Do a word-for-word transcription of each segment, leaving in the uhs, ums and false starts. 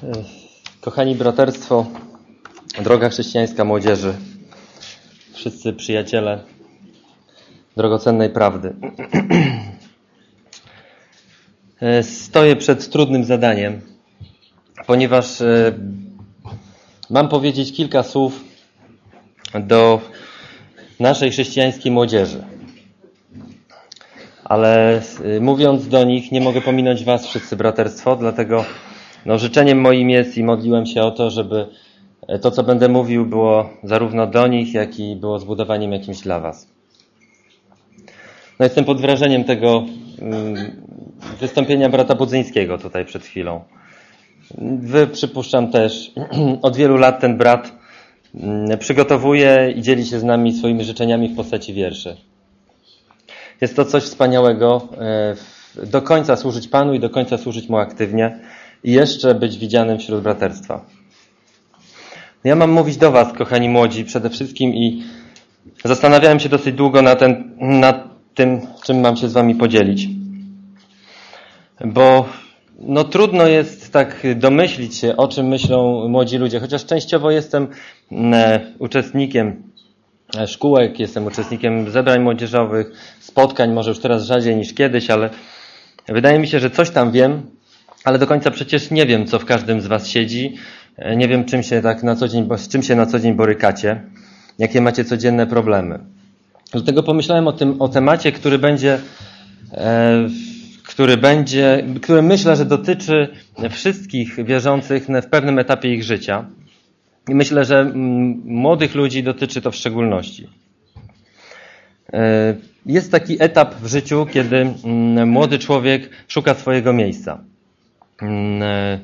Kochani braterstwo, droga chrześcijańska młodzieży, wszyscy przyjaciele drogocennej prawdy. Stoję przed trudnym zadaniem, ponieważ mam powiedzieć kilka słów do naszej chrześcijańskiej młodzieży. Ale mówiąc do nich, nie mogę pominąć was wszyscy braterstwo, dlatego no, życzeniem moim jest i modliłem się o to, żeby to, co będę mówił, było zarówno do nich, jak i było zbudowaniem jakimś dla was. No, jestem pod wrażeniem tego wystąpienia brata Budzyńskiego tutaj przed chwilą. Wy, przypuszczam też, od wielu lat ten brat przygotowuje i dzieli się z nami swoimi życzeniami w postaci wierszy. Jest to coś wspaniałego, do końca służyć Panu i do końca służyć Mu aktywnie i jeszcze być widzianym wśród braterstwa. Ja mam mówić do was, kochani młodzi, przede wszystkim i zastanawiałem się dosyć długo na ten, nad tym, czym mam się z wami podzielić. Bo no, trudno jest tak domyślić się, o czym myślą młodzi ludzie, chociaż częściowo jestem e, uczestnikiem szkółek, jestem uczestnikiem zebrań młodzieżowych, spotkań, może już teraz rzadziej niż kiedyś, ale wydaje mi się, że coś tam wiem, ale do końca przecież nie wiem, co w każdym z was siedzi. Nie wiem, czym się tak na co dzień, z czym się na co dzień borykacie, jakie macie codzienne problemy. Dlatego pomyślałem o tym, o temacie, który będzie, e, który będzie, który myślę, że dotyczy wszystkich wierzących w pewnym etapie ich życia. I myślę, że m, młodych ludzi dotyczy to w szczególności. E, jest taki etap w życiu, kiedy m, młody człowiek szuka swojego miejsca. E,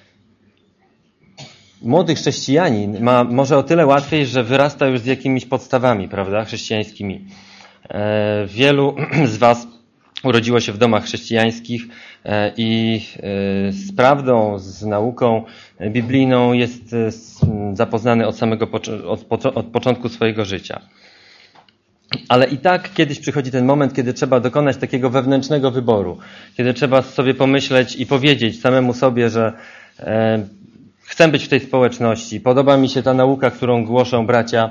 Młody chrześcijanin ma może o tyle łatwiej, że wyrasta już z jakimiś podstawami, prawda, chrześcijańskimi. E, wielu z was urodziło się w domach chrześcijańskich e, i e, z prawdą, z nauką biblijną jest e, zapoznany od samego od, od początku swojego życia. Ale i tak kiedyś przychodzi ten moment, kiedy trzeba dokonać takiego wewnętrznego wyboru, kiedy trzeba sobie pomyśleć i powiedzieć samemu sobie, że e, chcę być w tej społeczności, podoba mi się ta nauka, którą głoszą bracia.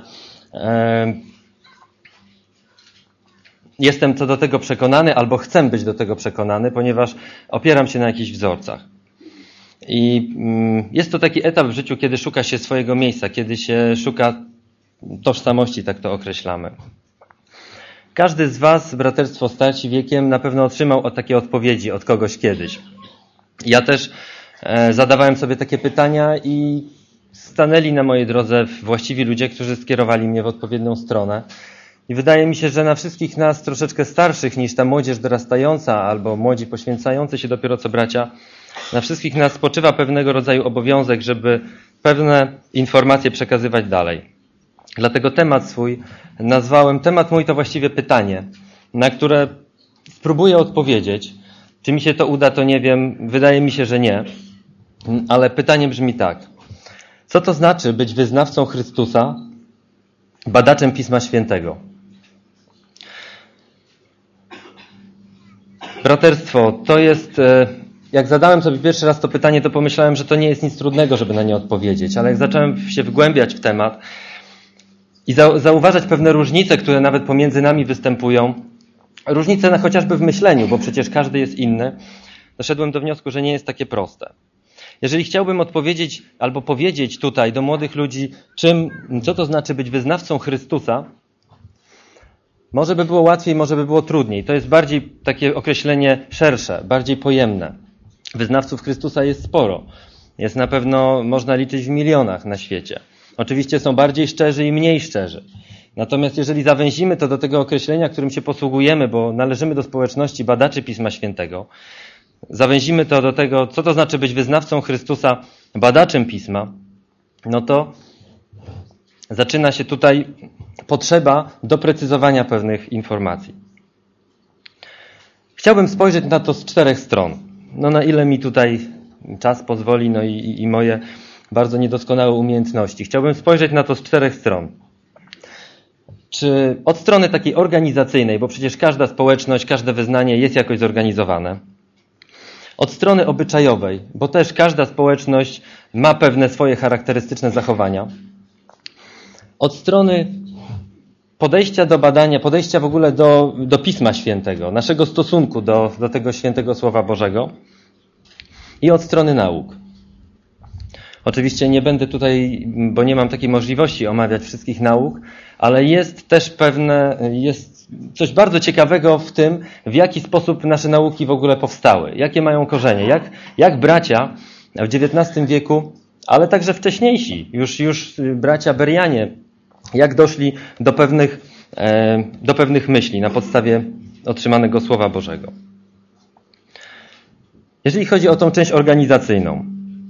Jestem co do tego przekonany, albo chcę być do tego przekonany, ponieważ opieram się na jakichś wzorcach. I jest to taki etap w życiu, kiedy szuka się swojego miejsca, kiedy się szuka tożsamości, tak to określamy. Każdy z was, braterstwo starsi wiekiem, na pewno otrzymał takie odpowiedzi od kogoś kiedyś. Ja też zadawałem sobie takie pytania i stanęli na mojej drodze właściwi ludzie, którzy skierowali mnie w odpowiednią stronę. I wydaje mi się, że na wszystkich nas troszeczkę starszych niż ta młodzież dorastająca albo młodzi poświęcający się dopiero co bracia, na wszystkich nas spoczywa pewnego rodzaju obowiązek, żeby pewne informacje przekazywać dalej. Dlatego temat swój nazwałem, temat mój to właściwie pytanie, na które spróbuję odpowiedzieć. Czy mi się to uda, to nie wiem. Wydaje mi się, że nie. Ale pytanie brzmi tak. Co to znaczy być wyznawcą Chrystusa, badaczem Pisma Świętego? Braterstwo, to jest... Jak zadałem sobie pierwszy raz to pytanie, to pomyślałem, że to nie jest nic trudnego, żeby na nie odpowiedzieć. Ale jak zacząłem się wgłębiać w temat i zauważać pewne różnice, które nawet pomiędzy nami występują, różnice na chociażby w myśleniu, bo przecież każdy jest inny, doszedłem do wniosku, że nie jest takie proste. Jeżeli chciałbym odpowiedzieć albo powiedzieć tutaj do młodych ludzi, czym, co to znaczy być wyznawcą Chrystusa, może by było łatwiej, może by było trudniej. To jest bardziej takie określenie szersze, bardziej pojemne. Wyznawców Chrystusa jest sporo. Jest na pewno, można liczyć w milionach na świecie. Oczywiście są bardziej szczerzy i mniej szczerzy. Natomiast jeżeli zawęzimy to do tego określenia, którym się posługujemy, bo należymy do społeczności badaczy Pisma Świętego, zawęzimy to do tego, co to znaczy być wyznawcą Chrystusa, badaczem Pisma, no to zaczyna się tutaj potrzeba doprecyzowania pewnych informacji. Chciałbym spojrzeć na to z czterech stron. No na ile mi tutaj czas pozwoli, no i, i moje bardzo niedoskonałe umiejętności. Chciałbym spojrzeć na to z czterech stron. Czy od strony takiej organizacyjnej, bo przecież każda społeczność, każde wyznanie jest jakoś zorganizowane. Od strony obyczajowej, bo też każda społeczność ma pewne swoje charakterystyczne zachowania. Od strony podejścia do badania, podejścia w ogóle do, do Pisma Świętego, naszego stosunku do, do tego świętego Słowa Bożego i od strony nauk. Oczywiście nie będę tutaj, bo nie mam takiej możliwości omawiać wszystkich nauk, ale jest też pewne, jest coś bardzo ciekawego w tym, w jaki sposób nasze nauki w ogóle powstały, jakie mają korzenie, jak, jak bracia w dziewiętnastym wieku, ale także wcześniejsi, już, już bracia Berianie, jak doszli do pewnych, e, do pewnych myśli na podstawie otrzymanego Słowa Bożego. Jeżeli chodzi o tą część organizacyjną,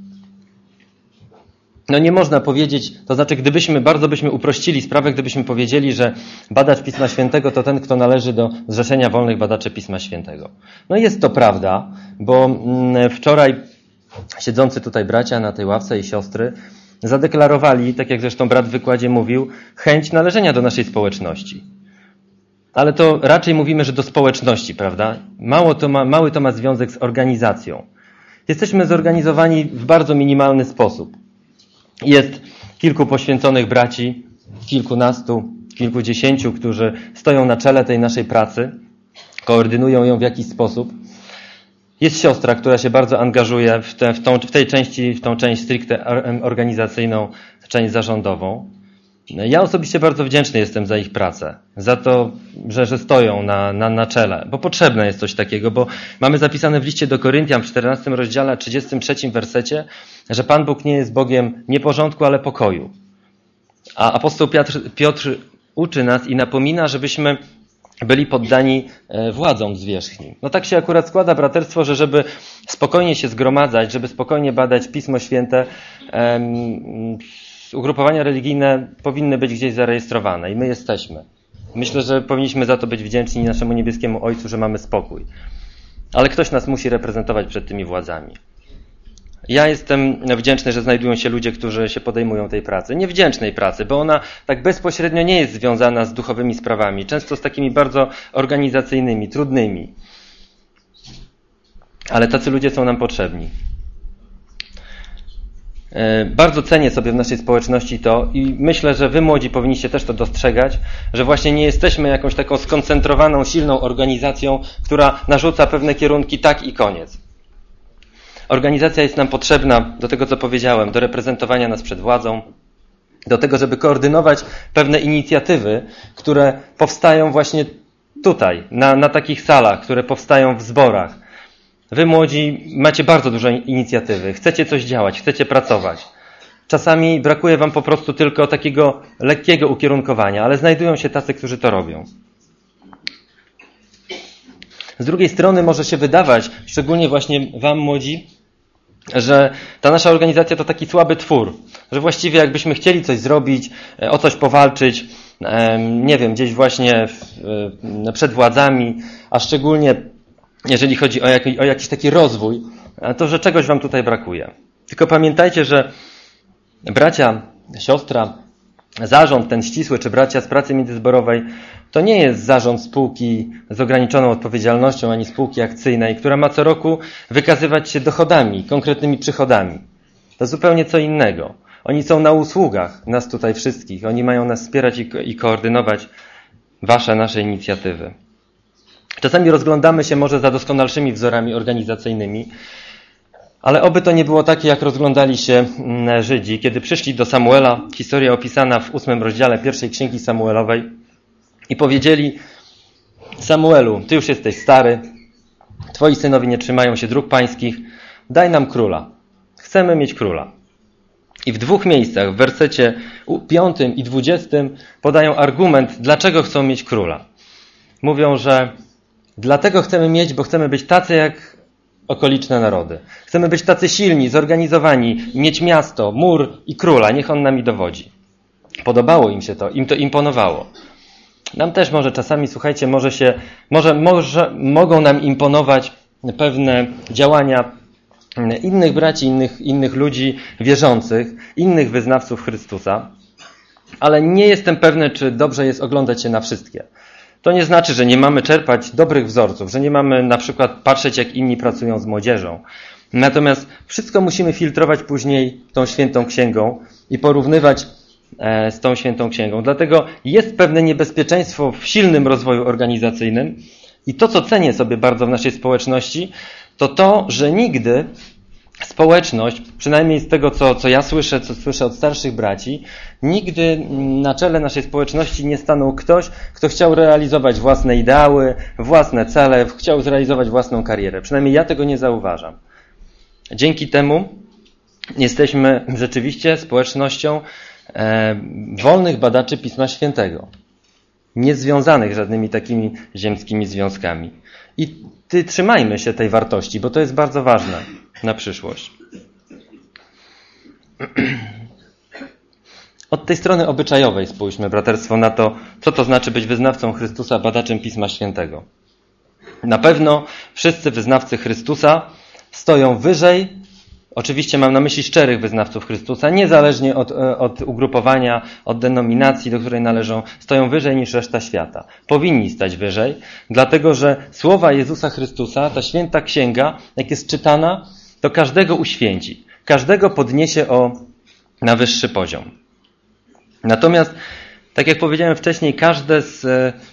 no nie można powiedzieć, to znaczy gdybyśmy, bardzo byśmy uprościli sprawę, gdybyśmy powiedzieli, że badacz Pisma Świętego to ten, kto należy do Zrzeszenia Wolnych Badaczy Pisma Świętego. No jest to prawda, bo wczoraj siedzący tutaj bracia na tej ławce i siostry zadeklarowali, tak jak zresztą brat w wykładzie mówił, chęć należenia do naszej społeczności. Ale to raczej mówimy, że do społeczności, prawda? Mało to ma, mały to ma związek z organizacją. Jesteśmy zorganizowani w bardzo minimalny sposób. Jest kilku poświęconych braci, kilkunastu, kilkudziesięciu, którzy stoją na czele tej naszej pracy, koordynują ją w jakiś sposób. Jest siostra, która się bardzo angażuje w, te, w, tą, w tej części, w tą część stricte organizacyjną, część zarządową. Ja osobiście bardzo wdzięczny jestem za ich pracę, za to, że, że stoją na, na, na czele, bo potrzebne jest coś takiego, bo mamy zapisane w liście do Koryntian w czternastym rozdziale, trzydziestym trzecim wersecie, że Pan Bóg nie jest Bogiem nie porządku, ale pokoju. A apostoł Piotr, Piotr uczy nas i napomina, żebyśmy byli poddani władzom zwierzchnim. No tak się akurat składa braterstwo, że żeby spokojnie się zgromadzać, żeby spokojnie badać Pismo Święte, em, ugrupowania religijne powinny być gdzieś zarejestrowane i my jesteśmy. Myślę, że powinniśmy za to być wdzięczni naszemu niebieskiemu Ojcu, że mamy spokój. Ale ktoś nas musi reprezentować przed tymi władzami. Ja jestem wdzięczny, że znajdują się ludzie, którzy się podejmują tej pracy. Niewdzięcznej pracy, bo ona tak bezpośrednio nie jest związana z duchowymi sprawami. Często z takimi bardzo organizacyjnymi, trudnymi. Ale tacy ludzie są nam potrzebni. Bardzo cenię sobie w naszej społeczności to i myślę, że wy młodzi powinniście też to dostrzegać, że właśnie nie jesteśmy jakąś taką skoncentrowaną, silną organizacją, która narzuca pewne kierunki tak i koniec. Organizacja jest nam potrzebna do tego, co powiedziałem, do reprezentowania nas przed władzą, do tego, żeby koordynować pewne inicjatywy, które powstają właśnie tutaj, na, na takich salach, które powstają w zborach. Wy młodzi macie bardzo dużo inicjatywy, chcecie coś działać, chcecie pracować. Czasami brakuje wam po prostu tylko takiego lekkiego ukierunkowania, ale znajdują się tacy, którzy to robią. Z drugiej strony może się wydawać, szczególnie właśnie wam młodzi, że ta nasza organizacja to taki słaby twór, że właściwie jakbyśmy chcieli coś zrobić, o coś powalczyć, nie wiem, gdzieś właśnie przed władzami, a szczególnie jeżeli chodzi o, jak, o jakiś taki rozwój, to że czegoś wam tutaj brakuje. Tylko pamiętajcie, że bracia, siostra, zarząd ten ścisły, czy bracia z pracy międzyzborowej, to nie jest zarząd spółki z ograniczoną odpowiedzialnością, ani spółki akcyjnej, która ma co roku wykazywać się dochodami, konkretnymi przychodami. To zupełnie co innego. Oni są na usługach nas tutaj wszystkich. Oni mają nas wspierać i, ko- i koordynować wasze, nasze inicjatywy. Czasami rozglądamy się może za doskonalszymi wzorami organizacyjnymi, ale oby to nie było takie, jak rozglądali się Żydzi, kiedy przyszli do Samuela, historia opisana w ósmym rozdziale pierwszej księgi Samuelowej, i powiedzieli: Samuelu, ty już jesteś stary, twoi synowie nie trzymają się dróg pańskich, daj nam króla. Chcemy mieć króla. I w dwóch miejscach, w wersecie piątym i dwudziestym, podają argument, dlaczego chcą mieć króla. Mówią, że dlatego chcemy mieć, bo chcemy być tacy jak okoliczne narody. Chcemy być tacy silni, zorganizowani, mieć miasto, mur i króla, niech on nami dowodzi. Podobało im się to, im to imponowało. Nam też może czasami, słuchajcie, może się, może, może mogą nam imponować pewne działania innych braci, innych, innych ludzi wierzących, innych wyznawców Chrystusa, ale nie jestem pewny, czy dobrze jest oglądać się na wszystkie. To nie znaczy, że nie mamy czerpać dobrych wzorców, że nie mamy na przykład patrzeć, jak inni pracują z młodzieżą. Natomiast wszystko musimy filtrować później tą świętą księgą i porównywać z tą świętą księgą. Dlatego jest pewne niebezpieczeństwo w silnym rozwoju organizacyjnym i to, co cenię sobie bardzo w naszej społeczności, to to, że nigdy społeczność, przynajmniej z tego, co, co ja słyszę, co słyszę od starszych braci, nigdy na czele naszej społeczności nie stanął ktoś, kto chciał realizować własne ideały, własne cele, chciał zrealizować własną karierę. Przynajmniej ja tego nie zauważam. Dzięki temu jesteśmy rzeczywiście społecznością e, wolnych badaczy Pisma Świętego, niezwiązanych żadnymi takimi ziemskimi związkami. I ty, trzymajmy się tej wartości, bo to jest bardzo ważne na przyszłość. Od tej strony obyczajowej spójrzmy, braterstwo, na to, co to znaczy być wyznawcą Chrystusa, badaczem Pisma Świętego. Na pewno wszyscy wyznawcy Chrystusa stoją wyżej, oczywiście mam na myśli szczerych wyznawców Chrystusa, niezależnie od, od ugrupowania, od denominacji, do której należą, stoją wyżej niż reszta świata. Powinni stać wyżej, dlatego że słowa Jezusa Chrystusa, ta święta księga, jak jest czytana, to każdego uświęci, każdego podniesie o na wyższy poziom. Natomiast, tak jak powiedziałem wcześniej, każde z,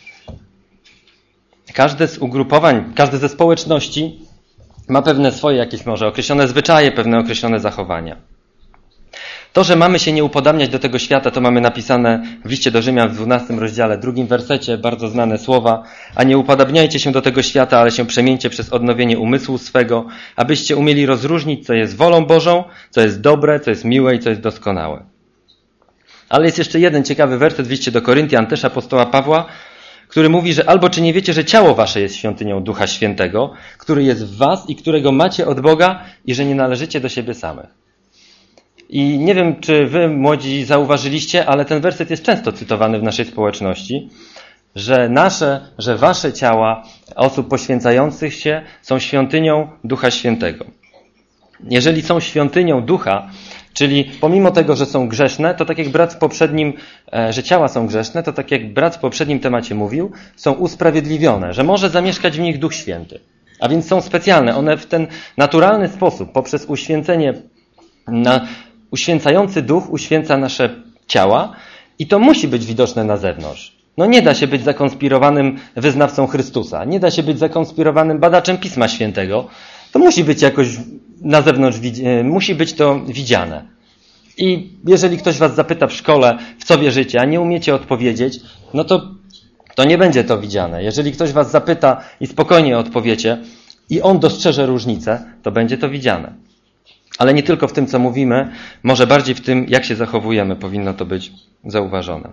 każde z ugrupowań, każde ze społeczności ma pewne swoje jakieś może określone zwyczaje, pewne określone zachowania. To, że mamy się nie upodabniać do tego świata, to mamy napisane w liście do Rzymian w dwunastym rozdziale, drugim wersecie, bardzo znane słowa. A nie upodabniajcie się do tego świata, ale się przemieńcie przez odnowienie umysłu swego, abyście umieli rozróżnić, co jest wolą Bożą, co jest dobre, co jest miłe i co jest doskonałe. Ale jest jeszcze jeden ciekawy werset w liście do Koryntian, też apostoła Pawła, który mówi, że albo czy nie wiecie, że ciało wasze jest świątynią Ducha Świętego, który jest w was i którego macie od Boga i że nie należycie do siebie samych. I nie wiem, czy wy, młodzi, zauważyliście, ale ten werset jest często cytowany w naszej społeczności, że nasze, że wasze ciała osób poświęcających się są świątynią Ducha Świętego. Jeżeli są świątynią Ducha, czyli pomimo tego, że są grzeszne, to tak jak brat w poprzednim, że ciała są grzeszne, to tak jak brat w poprzednim temacie mówił, są usprawiedliwione, że może zamieszkać w nich Duch Święty. A więc są specjalne. One w ten naturalny sposób, poprzez uświęcenie, na, uświęcający Duch uświęca nasze ciała i to musi być widoczne na zewnątrz. No nie da się być zakonspirowanym wyznawcą Chrystusa, nie da się być zakonspirowanym badaczem Pisma Świętego. To musi być jakoś na zewnątrz, musi być to widziane. I jeżeli ktoś was zapyta w szkole, w co wierzycie, a nie umiecie odpowiedzieć, no to, to nie będzie to widziane. Jeżeli ktoś was zapyta i spokojnie odpowiecie i on dostrzeże różnicę, to będzie to widziane. Ale nie tylko w tym, co mówimy, może bardziej w tym, jak się zachowujemy, powinno to być zauważone.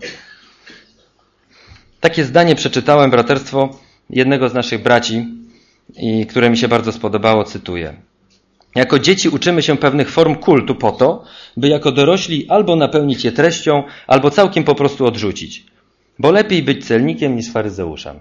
Takie zdanie przeczytałem, braterstwo, jednego z naszych braci, i które mi się bardzo spodobało, cytuję. Jako dzieci uczymy się pewnych form kultu po to, by jako dorośli albo napełnić je treścią, albo całkiem po prostu odrzucić. Bo lepiej być celnikiem niż faryzeuszem.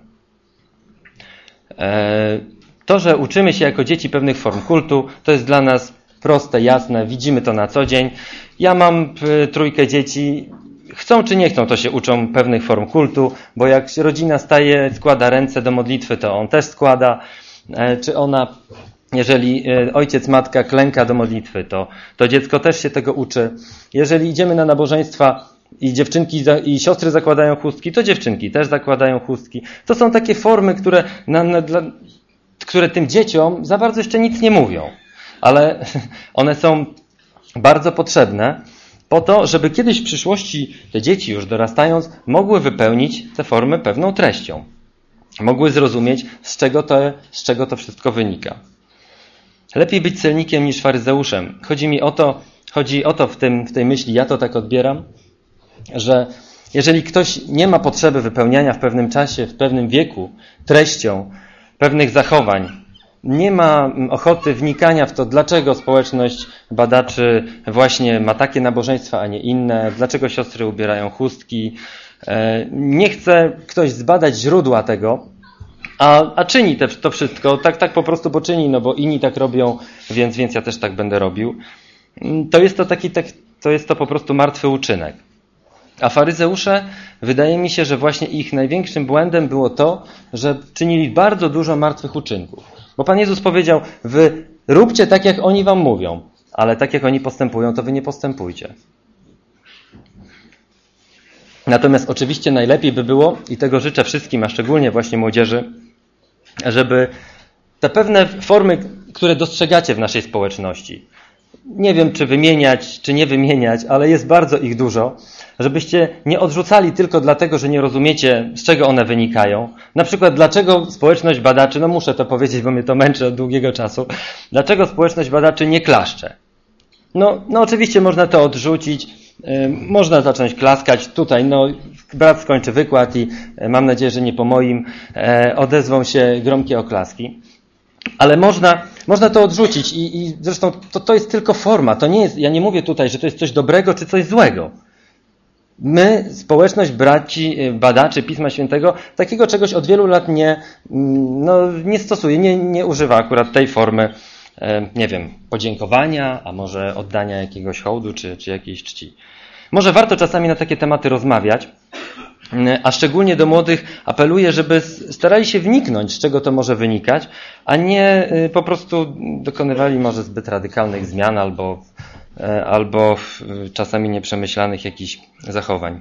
To, że uczymy się jako dzieci pewnych form kultu, to jest dla nas proste, jasne, widzimy to na co dzień. Ja mam trójkę dzieci, chcą czy nie chcą, to się uczą pewnych form kultu, bo jak rodzina staje, składa ręce do modlitwy, to on też składa. Czy ona, jeżeli ojciec, matka klęka do modlitwy, to, to dziecko też się tego uczy. Jeżeli idziemy na nabożeństwa i dziewczynki i siostry zakładają chustki, to dziewczynki też zakładają chustki. To są takie formy, które, na, na, dla, które tym dzieciom za bardzo jeszcze nic nie mówią. Ale one są bardzo potrzebne po to, żeby kiedyś w przyszłości te dzieci już dorastając mogły wypełnić te formy pewną treścią. Mogły zrozumieć, z czego to, z czego to wszystko wynika. Lepiej być celnikiem niż faryzeuszem. Chodzi mi o to, chodzi o to w, tym, w tej myśli, ja to tak odbieram, że jeżeli ktoś nie ma potrzeby wypełniania w pewnym czasie, w pewnym wieku treścią pewnych zachowań, nie ma ochoty wnikania w to, dlaczego społeczność badaczy właśnie ma takie nabożeństwa, a nie inne, dlaczego siostry ubierają chustki. Nie chce ktoś zbadać źródła tego, a, a czyni te, to wszystko, tak, tak po prostu, bo czyni, no bo inni tak robią, więc, więc ja też tak będę robił. To jest to taki, tak, to jest to po prostu martwy uczynek. A faryzeusze, wydaje mi się, że właśnie ich największym błędem było to, że czynili bardzo dużo martwych uczynków. Bo Pan Jezus powiedział, wy róbcie tak, jak oni wam mówią, ale tak, jak oni postępują, to wy nie postępujcie. Natomiast oczywiście najlepiej by było, i tego życzę wszystkim, a szczególnie właśnie młodzieży, żeby te pewne formy, które dostrzegacie w naszej społeczności, nie wiem, czy wymieniać, czy nie wymieniać, ale jest bardzo ich dużo, żebyście nie odrzucali tylko dlatego, że nie rozumiecie, z czego one wynikają. Na przykład, dlaczego społeczność badaczy, no muszę to powiedzieć, bo mnie to męczy od długiego czasu, dlaczego społeczność badaczy nie klaszcze? No, no oczywiście można to odrzucić, yy, można zacząć klaskać. Tutaj, no, brat skończy wykład i yy, mam nadzieję, że nie po moim yy, odezwą się gromkie oklaski. Ale można, można to odrzucić i, i zresztą to, to jest tylko forma. To nie jest, ja nie mówię tutaj, że to jest coś dobrego czy coś złego. My, społeczność braci, badaczy Pisma Świętego, takiego czegoś od wielu lat nie, no, nie stosuje, nie, nie używa akurat tej formy, nie wiem, podziękowania, a może oddania jakiegoś hołdu czy, czy jakiejś czci. Może warto czasami na takie tematy rozmawiać, a szczególnie do młodych apeluję, żeby starali się wniknąć, z czego to może wynikać, a nie po prostu dokonywali może zbyt radykalnych zmian albo, albo czasami nieprzemyślanych jakichś zachowań.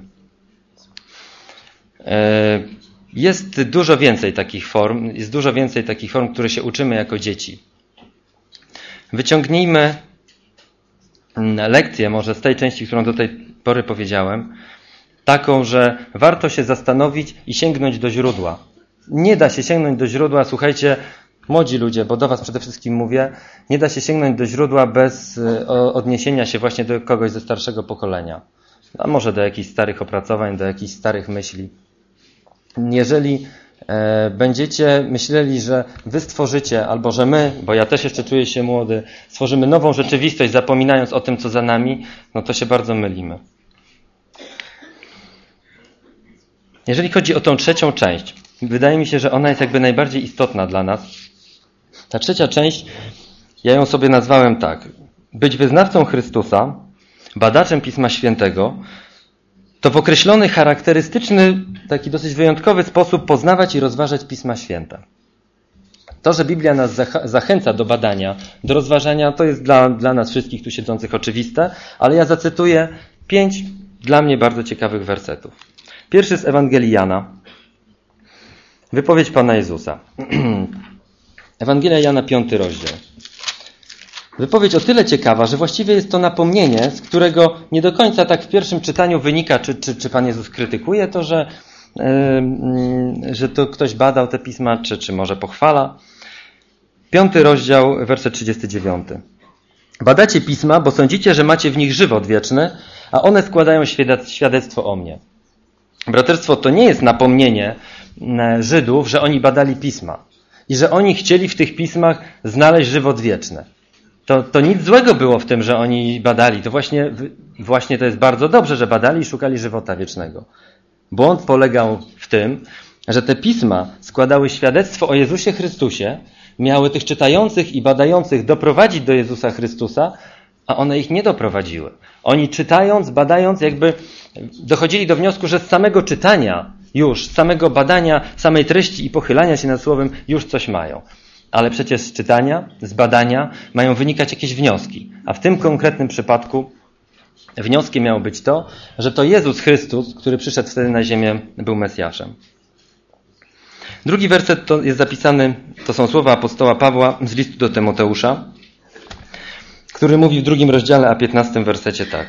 Jest dużo więcej takich form, jest dużo więcej takich form, które się uczymy jako dzieci. Wyciągnijmy lekcję może z tej części, którą do tej pory powiedziałem, taką, że warto się zastanowić i sięgnąć do źródła. Nie da się sięgnąć do źródła, słuchajcie, młodzi ludzie, bo do was przede wszystkim mówię, nie da się sięgnąć do źródła bez odniesienia się właśnie do kogoś ze starszego pokolenia. A może do jakichś starych opracowań, do jakichś starych myśli. Jeżeli e, będziecie myśleli, że wy stworzycie, albo że my, bo ja też jeszcze czuję się młody, stworzymy nową rzeczywistość, zapominając o tym, co za nami, no to się bardzo mylimy. Jeżeli chodzi o tą trzecią część, wydaje mi się, że ona jest jakby najbardziej istotna dla nas. Ta trzecia część, ja ją sobie nazwałem tak. Być wyznawcą Chrystusa, badaczem Pisma Świętego, to w określony, charakterystyczny, taki dosyć wyjątkowy sposób poznawać i rozważać Pisma Święte. To, że Biblia nas zachęca do badania, do rozważania, to jest dla, dla nas wszystkich tu siedzących oczywiste, ale ja zacytuję pięć dla mnie bardzo ciekawych wersetów. Pierwszy z Ewangelii Jana. Wypowiedź Pana Jezusa. Ewangelia Jana, piąty rozdział. Wypowiedź o tyle ciekawa, że właściwie jest to napomnienie, z którego nie do końca tak w pierwszym czytaniu wynika, czy, czy, czy Pan Jezus krytykuje to, że, yy, że to ktoś badał te pisma, czy, czy może pochwala. Piąty rozdział, werset trzydziesty dziewiąty. Badacie pisma, bo sądzicie, że macie w nich żywot wieczny, a one składają świadectwo o mnie. Braterstwo, to nie jest napomnienie Żydów, że oni badali pisma i że oni chcieli w tych pismach znaleźć żywot wieczny. To, to nic złego było w tym, że oni badali. To właśnie, właśnie to jest bardzo dobrze, że badali i szukali żywota wiecznego. Błąd polegał w tym, że te pisma składały świadectwo o Jezusie Chrystusie, miały tych czytających i badających doprowadzić do Jezusa Chrystusa, a one ich nie doprowadziły. Oni czytając, badając, jakby dochodzili do wniosku, że z samego czytania już, z samego badania, samej treści i pochylania się nad słowem już coś mają. Ale przecież z czytania, z badania mają wynikać jakieś wnioski. A w tym konkretnym przypadku wnioskiem miało być to, że to Jezus Chrystus, który przyszedł wtedy na ziemię, był Mesjaszem. Drugi werset to jest zapisany, to są słowa apostoła Pawła z listu do Tymoteusza, który mówi w drugim rozdziale, a piętnastym wersecie tak.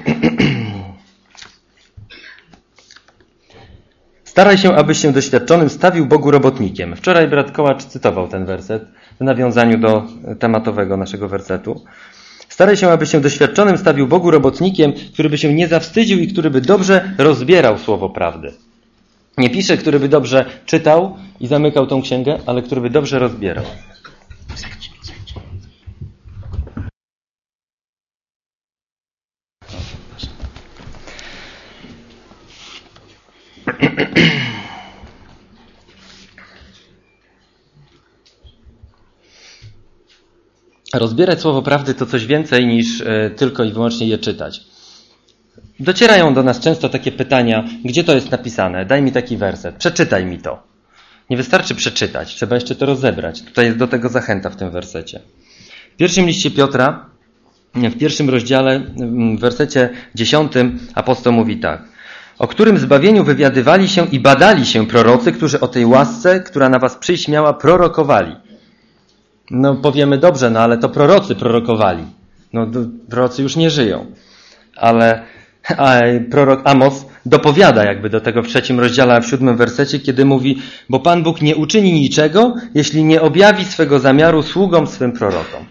Staraj się, abyś się doświadczonym stawił Bogu robotnikiem. Wczoraj brat Kołacz cytował ten werset w nawiązaniu do tematowego naszego wersetu. Staraj się, abyś się doświadczonym stawił Bogu robotnikiem, który by się nie zawstydził i który by dobrze rozbierał słowo prawdy. Nie pisze, który by dobrze czytał i zamykał tą księgę, ale który by dobrze rozbierał. Rozbierać słowo prawdy to coś więcej niż tylko i wyłącznie je czytać. docierają do nas często takie pytania, gdzie to jest napisane? Daj mi taki werset, przeczytaj mi to. Nie wystarczy przeczytać, trzeba jeszcze to rozebrać. Tutaj jest do tego zachęta w tym wersecie. W pierwszym liście Piotra, w pierwszym rozdziale, w wersecie dziesiątym apostoł mówi tak. O którym zbawieniu wywiadywali się i badali się prorocy, którzy o tej łasce, która na was przyjść miała, prorokowali. No powiemy dobrze, no ale to prorocy prorokowali. No prorocy już nie żyją. Ale a prorok Amos dopowiada jakby do tego w trzecim rozdziale, a w siódmym wersecie, kiedy mówi, bo Pan Bóg nie uczyni niczego, jeśli nie objawi swego zamiaru sługom swym prorokom.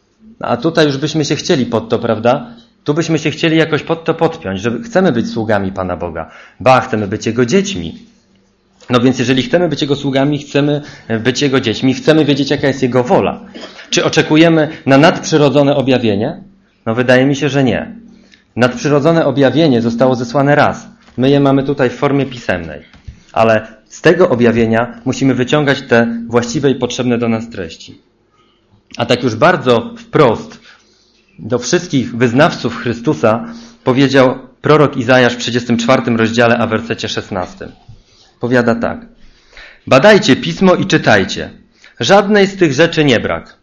A tutaj już byśmy się chcieli pod to, prawda? Tu byśmy się chcieli jakoś pod to podpiąć, że chcemy być sługami Pana Boga. Ba, chcemy być Jego dziećmi. No więc jeżeli chcemy być Jego sługami, chcemy być Jego dziećmi, chcemy wiedzieć, jaka jest Jego wola. Czy oczekujemy na nadprzyrodzone objawienie? No wydaje mi się, że nie. Nadprzyrodzone objawienie zostało zesłane raz. My je mamy tutaj w formie pisemnej. Ale z tego objawienia musimy wyciągać te właściwe i potrzebne do nas treści. A tak już bardzo wprost do wszystkich wyznawców Chrystusa powiedział prorok Izajasz w trzydziestym czwartym rozdziale, a w wersecie szesnastym. Powiada tak. Badajcie Pismo i czytajcie. Żadnej z tych rzeczy nie brak.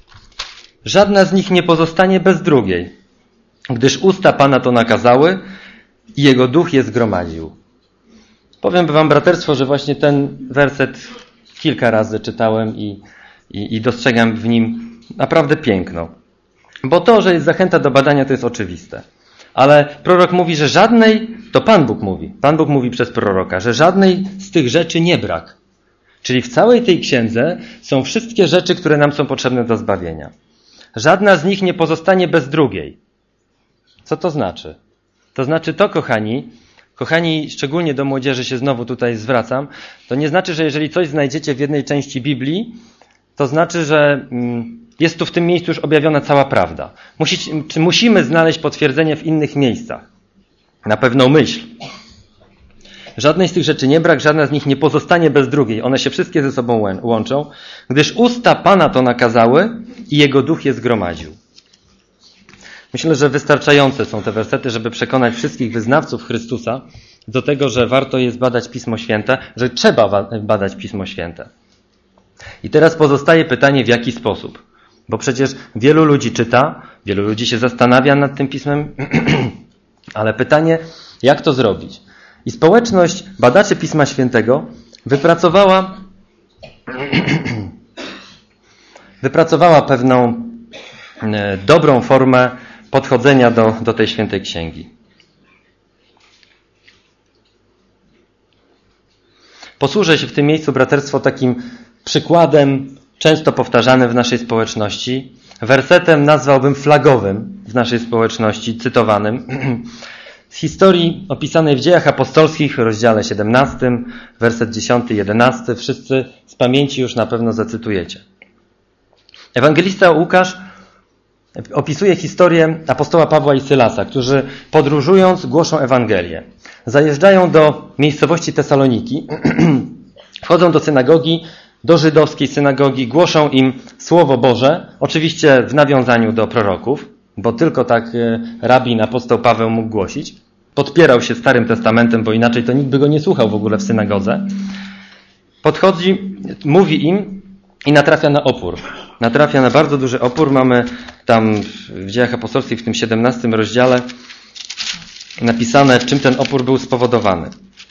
Żadna z nich nie pozostanie bez drugiej. Gdyż usta Pana to nakazały i Jego duch je zgromadził. Powiem wam, braterstwo, że właśnie ten werset kilka razy czytałem i, i, i dostrzegam w nim naprawdę piękno. Bo to, że jest zachęta do badania, to jest oczywiste. Ale prorok mówi, że żadnej, to Pan Bóg mówi, Pan Bóg mówi przez proroka, że żadnej z tych rzeczy nie brak. Czyli w całej tej księdze są wszystkie rzeczy, które nam są potrzebne do zbawienia. Żadna z nich nie pozostanie bez drugiej. Co to znaczy? To znaczy to, kochani, kochani, szczególnie do młodzieży się znowu tutaj zwracam, to nie znaczy, że jeżeli coś znajdziecie w jednej części Biblii, to znaczy, że jest tu w tym miejscu już objawiona cała prawda. Musicie, czy musimy znaleźć potwierdzenie w innych miejscach? Na pewną myśl. Żadnej z tych rzeczy nie brak, żadna z nich nie pozostanie bez drugiej. One się wszystkie ze sobą łączą, gdyż usta Pana to nakazały i Jego duch je zgromadził. Myślę, że wystarczające są te wersety, żeby przekonać wszystkich wyznawców Chrystusa do tego, że warto jest badać Pismo Święte, że trzeba badać Pismo Święte. I teraz pozostaje pytanie, w jaki sposób. Bo przecież wielu ludzi czyta, wielu ludzi się zastanawia nad tym Pismem, ale pytanie, jak to zrobić? I społeczność badaczy Pisma Świętego wypracowała, wypracowała pewną e, dobrą formę podchodzenia do, do tej świętej księgi. Posłużę się w tym miejscu, braterstwo, takim przykładem często powtarzanym w naszej społeczności. Wersetem nazwałbym flagowym w naszej społeczności, cytowanym. Z historii opisanej w Dziejach Apostolskich, w rozdziale siedemnastym, werset dziesiąty, jedenasty. Wszyscy z pamięci już na pewno zacytujecie. Ewangelista Łukasz opisuje historię apostoła Pawła i Sylasa, którzy podróżując głoszą Ewangelię. Zajeżdżają do miejscowości Tesaloniki, wchodzą do synagogi, do żydowskiej synagogi, głoszą im Słowo Boże, oczywiście w nawiązaniu do proroków, bo tylko tak rabin apostoł Paweł mógł głosić. Podpierał się Starym Testamentem, bo inaczej to nikt by go nie słuchał w ogóle w synagodze. Podchodzi, mówi im i natrafia na opór. Natrafia na bardzo duży opór. Mamy tam w Dziejach Apostolskich w tym siedemnastym rozdziale napisane, czym ten opór był spowodowany.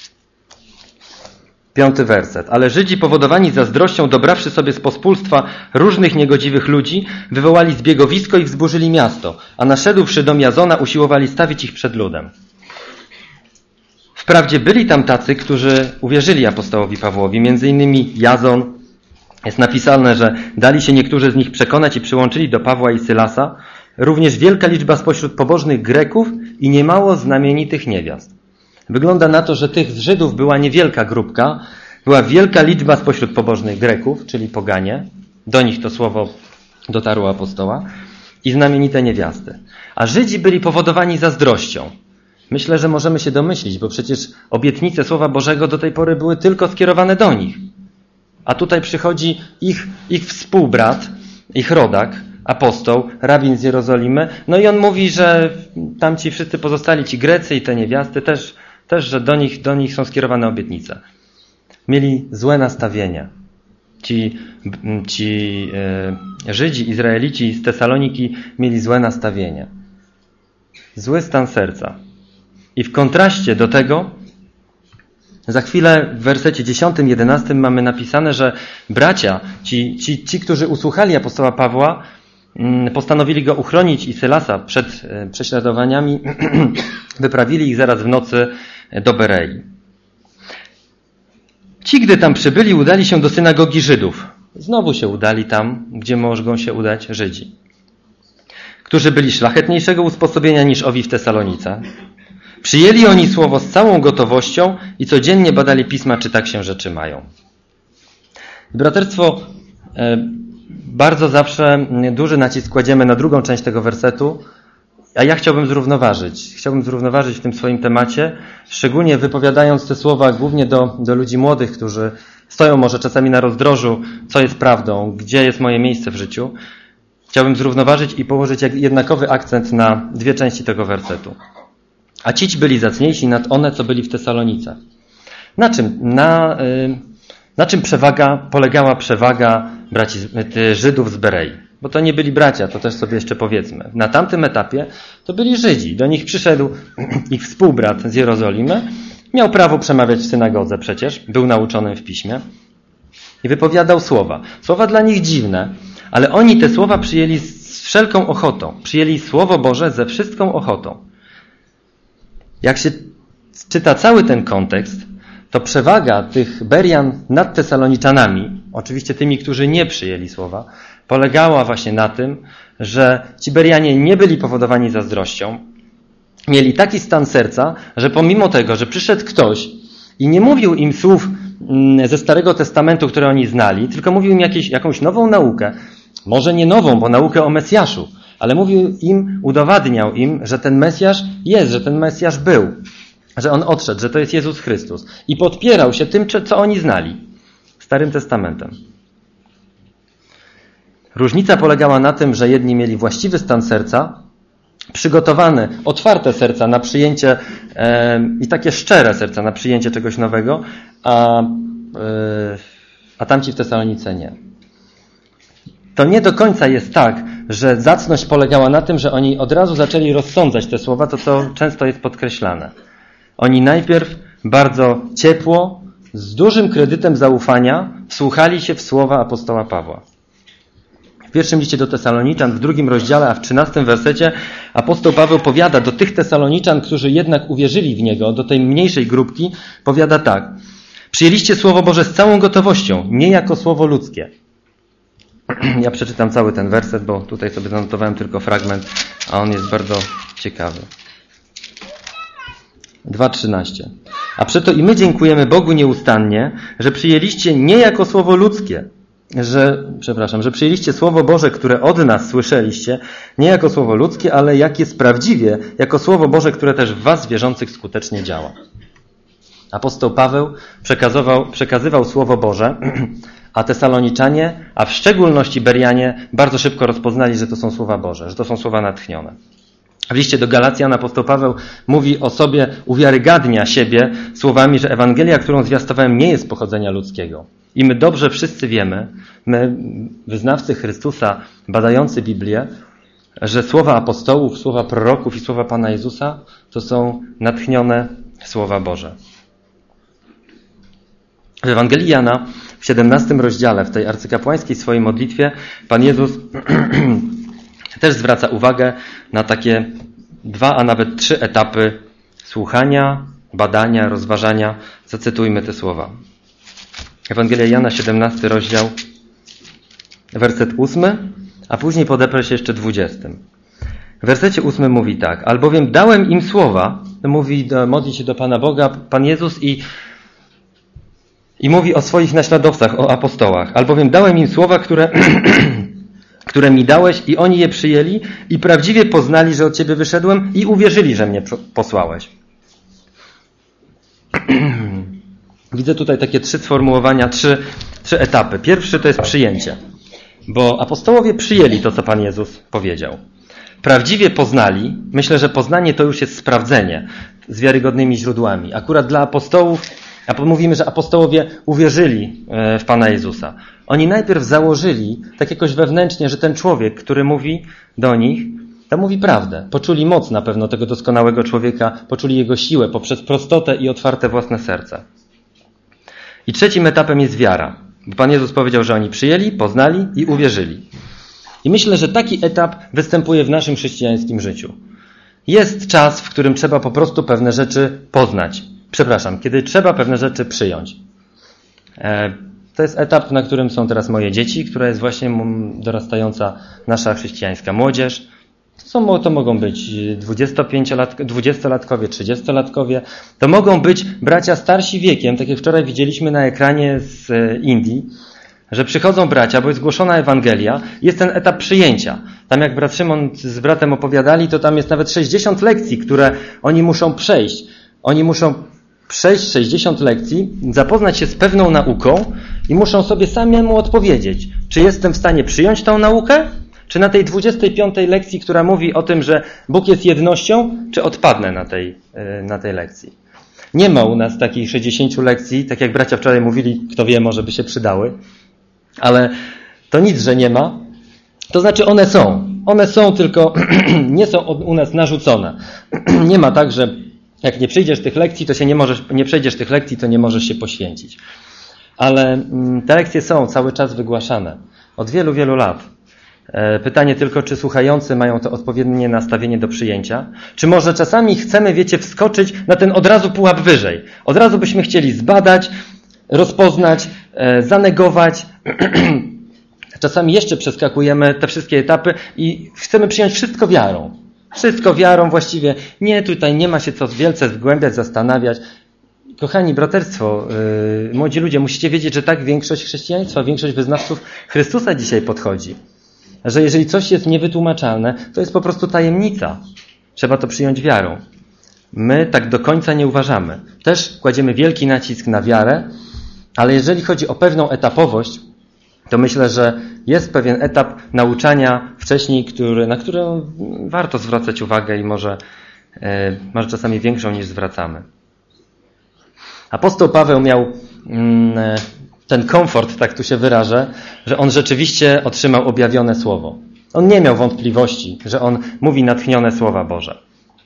Piąty werset. Ale Żydzi powodowani zazdrością, dobrawszy sobie z pospólstwa różnych niegodziwych ludzi, wywołali zbiegowisko i wzburzyli miasto, a naszedłszy do Jazona usiłowali stawić ich przed ludem. Wprawdzie byli tam tacy, którzy uwierzyli apostołowi Pawłowi, między innymi Jazon. Jest napisane, że dali się niektórzy z nich przekonać i przyłączyli do Pawła i Sylasa, również wielka liczba spośród pobożnych Greków i niemało znamienitych niewiast. Wygląda na to, że tych z Żydów była niewielka grupka, była wielka liczba spośród pobożnych Greków, czyli poganie, do nich to słowo dotarło apostoła, i znamienite niewiasty. A Żydzi byli powodowani zazdrością. Myślę, że możemy się domyślić, bo przecież obietnice Słowa Bożego do tej pory były tylko skierowane do nich. A tutaj przychodzi ich, ich współbrat, ich rodak, apostoł, rabin z Jerozolimy, no i on mówi, że tamci wszyscy pozostali, ci Grecy i te niewiasty też, też że do nich, do nich są skierowane obietnice. Mieli złe nastawienie. Ci, ci e, Żydzi, Izraelici z Tesaloniki mieli złe nastawienie. Zły stan serca. I w kontraście do tego za chwilę w wersecie dziesiątym, jedenastym mamy napisane, że bracia, ci, ci, ci którzy usłuchali apostoła Pawła, postanowili go uchronić i Sylasa przed prześladowaniami, wyprawili ich zaraz w nocy do Berei. Ci, gdy tam przybyli, udali się do synagogi Żydów. Znowu się udali tam, gdzie mogą się udać Żydzi, którzy byli szlachetniejszego usposobienia niż owi w Tesalonice. Przyjęli oni słowo z całą gotowością i codziennie badali pisma, czy tak się rzeczy mają. Braterstwo, bardzo zawsze duży nacisk kładziemy na drugą część tego wersetu, a ja chciałbym zrównoważyć. Chciałbym zrównoważyć w tym swoim temacie, szczególnie wypowiadając te słowa głównie do, do ludzi młodych, którzy stoją może czasami na rozdrożu, co jest prawdą, gdzie jest moje miejsce w życiu. Chciałbym zrównoważyć i położyć jednakowy akcent na dwie części tego wersetu. A cić byli zacniejsi nad one, co byli w Tesalonice. Na czym? Na, na czym przewaga, polegała przewaga braci Żydów z Berei? Bo to nie byli bracia, to też sobie jeszcze powiedzmy. Na tamtym etapie to byli Żydzi. Do nich przyszedł ich współbrat z Jerozolimy. Miał prawo przemawiać w synagodze przecież. Był nauczonym w piśmie. I wypowiadał słowa. Słowa dla nich dziwne, ale oni te słowa przyjęli z wszelką ochotą. Przyjęli Słowo Boże ze wszystką ochotą. Jak się czyta cały ten kontekst, to przewaga tych Berian nad Tesaloniczanami, oczywiście tymi, którzy nie przyjęli słowa, polegała właśnie na tym, że ci Berianie nie byli powodowani zazdrością, mieli taki stan serca, że pomimo tego, że przyszedł ktoś i nie mówił im słów ze Starego Testamentu, które oni znali, tylko mówił im jakieś, jakąś nową naukę, może nie nową, bo naukę o Mesjaszu, ale mówił im, udowadniał im, że ten Mesjasz jest, że ten Mesjasz był, że on odszedł, że to jest Jezus Chrystus. I podpierał się tym, co oni znali, Starym Testamentem. Różnica polegała na tym, że jedni mieli właściwy stan serca, przygotowane, otwarte serca na przyjęcie e, i takie szczere serca na przyjęcie czegoś nowego, a, e, a tamci w Tesalonice nie. To nie do końca jest tak, że zacność polegała na tym, że oni od razu zaczęli rozsądzać te słowa, to co często jest podkreślane. Oni najpierw bardzo ciepło, z dużym kredytem zaufania wsłuchali się w słowa apostoła Pawła. W pierwszym liście do Tesaloniczan, w drugim rozdziale, a w trzynastym wersecie apostoł Paweł powiada do tych Tesaloniczan, którzy jednak uwierzyli w niego, do tej mniejszej grupki, powiada tak. Przyjęliście Słowo Boże z całą gotowością, nie jako słowo ludzkie. Ja przeczytam cały ten werset, bo tutaj sobie zanotowałem tylko fragment, a on jest bardzo ciekawy. dwa trzynaście. A przeto i my dziękujemy Bogu nieustannie, że przyjęliście nie jako słowo ludzkie, że, przepraszam, że przyjęliście Słowo Boże, które od nas słyszeliście, nie jako słowo ludzkie, ale jak jest prawdziwie, jako Słowo Boże, które też w was wierzących skutecznie działa. Apostoł Paweł przekazywał, przekazywał Słowo Boże, a Tesaloniczanie, a w szczególności Berianie bardzo szybko rozpoznali, że to są słowa Boże, że to są słowa natchnione. W liście do Galacjan apostoł Paweł mówi o sobie, uwiarygadnia siebie słowami, że Ewangelia, którą zwiastowałem, nie jest pochodzenia ludzkiego. I my dobrze wszyscy wiemy, my wyznawcy Chrystusa, badający Biblię, że słowa apostołów, słowa proroków i słowa Pana Jezusa to są natchnione słowa Boże. W Ewangelii Jana w siedemnastym rozdziale, w tej arcykapłańskiej swojej modlitwie, Pan Jezus też zwraca uwagę na takie dwa, a nawet trzy etapy słuchania, badania, rozważania. Zacytujmy te słowa. Ewangelia Jana, siedemnasty rozdział, werset ósmy, a później podeprę się jeszcze dwudziestym. W wersecie ósmym mówi tak. Albowiem dałem im słowa, mówi, modli się do Pana Boga, Pan Jezus i I mówi o swoich naśladowcach, o apostołach. Albowiem dałem im słowa, które, które mi dałeś i oni je przyjęli i prawdziwie poznali, że od Ciebie wyszedłem i uwierzyli, że mnie posłałeś. Widzę tutaj takie trzy sformułowania, trzy, trzy etapy. Pierwszy to jest przyjęcie, bo apostołowie przyjęli to, co Pan Jezus powiedział. prawdziwie poznali, myślę, że poznanie to już jest sprawdzenie z wiarygodnymi źródłami. Akurat dla apostołów, a mówimy, że apostołowie uwierzyli w Pana Jezusa. Oni najpierw założyli, tak jakoś wewnętrznie, że ten człowiek, który mówi do nich, to mówi prawdę. Poczuli moc na pewno tego doskonałego człowieka, poczuli jego siłę poprzez prostotę i otwarte własne serce. I trzecim etapem jest wiara. Bo Pan Jezus powiedział, że oni przyjęli, poznali i uwierzyli. I myślę, że taki etap występuje w naszym chrześcijańskim życiu. Jest czas, w którym trzeba po prostu pewne rzeczy poznać. Przepraszam, kiedy trzeba pewne rzeczy przyjąć. To jest etap, na którym są teraz moje dzieci, która jest właśnie dorastająca nasza chrześcijańska młodzież. To, są, to mogą być dwudziestolatkowie, trzydziestolatkowie. To mogą być bracia starsi wiekiem, tak jak wczoraj widzieliśmy na ekranie z Indii, że przychodzą bracia, bo jest głoszona Ewangelia, jest ten etap przyjęcia. Tam jak brat Szymon z bratem opowiadali, to tam jest nawet sześćdziesiąt lekcji, które oni muszą przejść. Oni muszą przejść sześćdziesiąt lekcji, zapoznać się z pewną nauką i muszą sobie samemu odpowiedzieć, czy jestem w stanie przyjąć tą naukę, czy na tej dwudziestej piątej lekcji, która mówi o tym, że Bóg jest jednością, czy odpadnę na tej, na tej lekcji. Nie ma u nas takich sześćdziesięciu lekcji, tak jak bracia wczoraj mówili, kto wie, może by się przydały, ale to nic, że nie ma. To znaczy one są. One są, tylko nie są u nas narzucone. Nie ma tak, że jak nie przyjdziesz tych lekcji, to się nie możesz, nie przejdziesz tych lekcji, to nie możesz się poświęcić. Ale te lekcje są cały czas wygłaszane. Od wielu, wielu lat. Pytanie tylko, czy słuchający mają to odpowiednie nastawienie do przyjęcia? Czy może czasami chcemy, wiecie, wskoczyć na ten od razu pułap wyżej? Od razu byśmy chcieli zbadać, rozpoznać, zanegować. Czasami jeszcze przeskakujemy te wszystkie etapy i chcemy przyjąć wszystko wiarą. Wszystko wiarą właściwie. Nie, tutaj nie ma się co wielce zgłębiać, zastanawiać. Kochani, braterstwo, yy, młodzi ludzie, musicie wiedzieć, że tak większość chrześcijaństwa, większość wyznawców Chrystusa dzisiaj podchodzi. Że jeżeli coś jest niewytłumaczalne, to jest po prostu tajemnica. Trzeba to przyjąć wiarą. My tak do końca nie uważamy. Też kładziemy wielki nacisk na wiarę, ale jeżeli chodzi o pewną etapowość, to myślę, że jest pewien etap nauczania wcześniej, który, na który warto zwracać uwagę i może, e, może czasami większą niż zwracamy. Apostoł Paweł miał mm, ten komfort, tak tu się wyrażę, że on rzeczywiście otrzymał objawione słowo. On nie miał wątpliwości, że on mówi natchnione słowa Boże.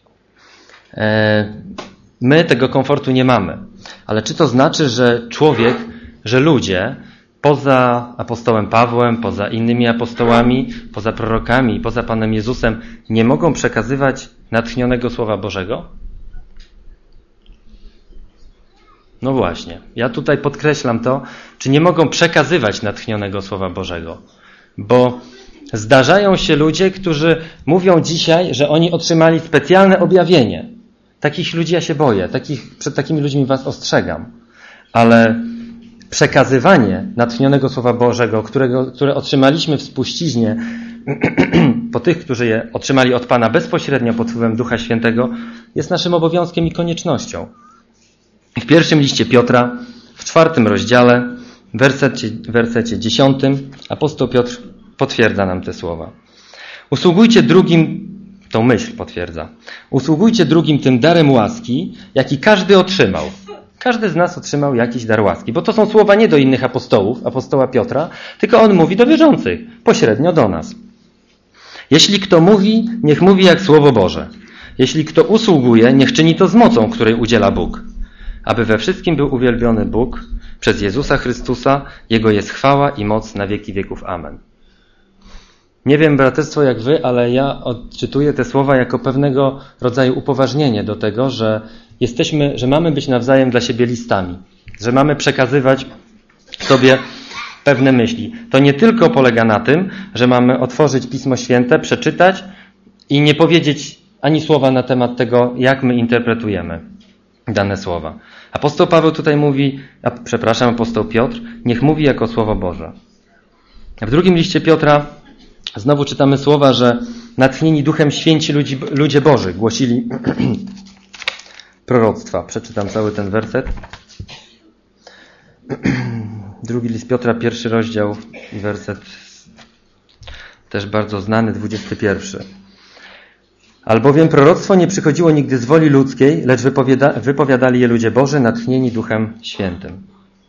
E, my tego komfortu nie mamy. Ale czy to znaczy, że człowiek, że ludzie poza apostołem Pawłem, poza innymi apostołami, poza prorokami, poza Panem Jezusem nie mogą przekazywać natchnionego Słowa Bożego? No właśnie. Ja tutaj podkreślam to, czy nie mogą przekazywać natchnionego Słowa Bożego. Bo zdarzają się ludzie, którzy mówią dzisiaj, że oni otrzymali specjalne objawienie. Takich ludzi ja się boję. Takich, przed takimi ludźmi was ostrzegam. Ale przekazywanie natchnionego Słowa Bożego, którego, które otrzymaliśmy w spuściźnie po tych, którzy je otrzymali od Pana bezpośrednio pod wpływem Ducha Świętego, jest naszym obowiązkiem i koniecznością. W pierwszym liście Piotra, w czwartym rozdziale, w wersecie, wersecie dziesiątym, apostoł Piotr potwierdza nam te słowa. Usługujcie drugim, tą myśl potwierdza, usługujcie drugim tym darem łaski, jaki każdy otrzymał. Każdy z nas otrzymał jakiś dar łaski, bo to są słowa nie do innych apostołów, apostoła Piotra, tylko on mówi do wierzących, pośrednio do nas. Jeśli kto mówi, niech mówi jak Słowo Boże. Jeśli kto usługuje, niech czyni to z mocą, której udziela Bóg. Aby we wszystkim był uwielbiony Bóg przez Jezusa Chrystusa, Jego jest chwała i moc na wieki wieków. Amen. Nie wiem, braterstwo, jak wy, ale ja odczytuję te słowa jako pewnego rodzaju upoważnienie do tego, że jesteśmy, że mamy być nawzajem dla siebie listami, że mamy przekazywać sobie pewne myśli. To nie tylko polega na tym, że mamy otworzyć Pismo Święte, przeczytać i nie powiedzieć ani słowa na temat tego, jak my interpretujemy dane słowa. Apostoł Paweł tutaj mówi, a, przepraszam, apostoł Piotr, niech mówi jako Słowo Boże. W drugim liście Piotra znowu czytamy słowa, że natchnieni Duchem Święci ludzi, ludzie Boży głosili proroctwa. Przeczytam cały ten werset. Drugi list Piotra, pierwszy rozdział i werset też bardzo znany, dwudziesty pierwszy. Albowiem proroctwo nie przychodziło nigdy z woli ludzkiej, lecz wypowiada, wypowiadali je ludzie Boży, natchnieni Duchem Świętym.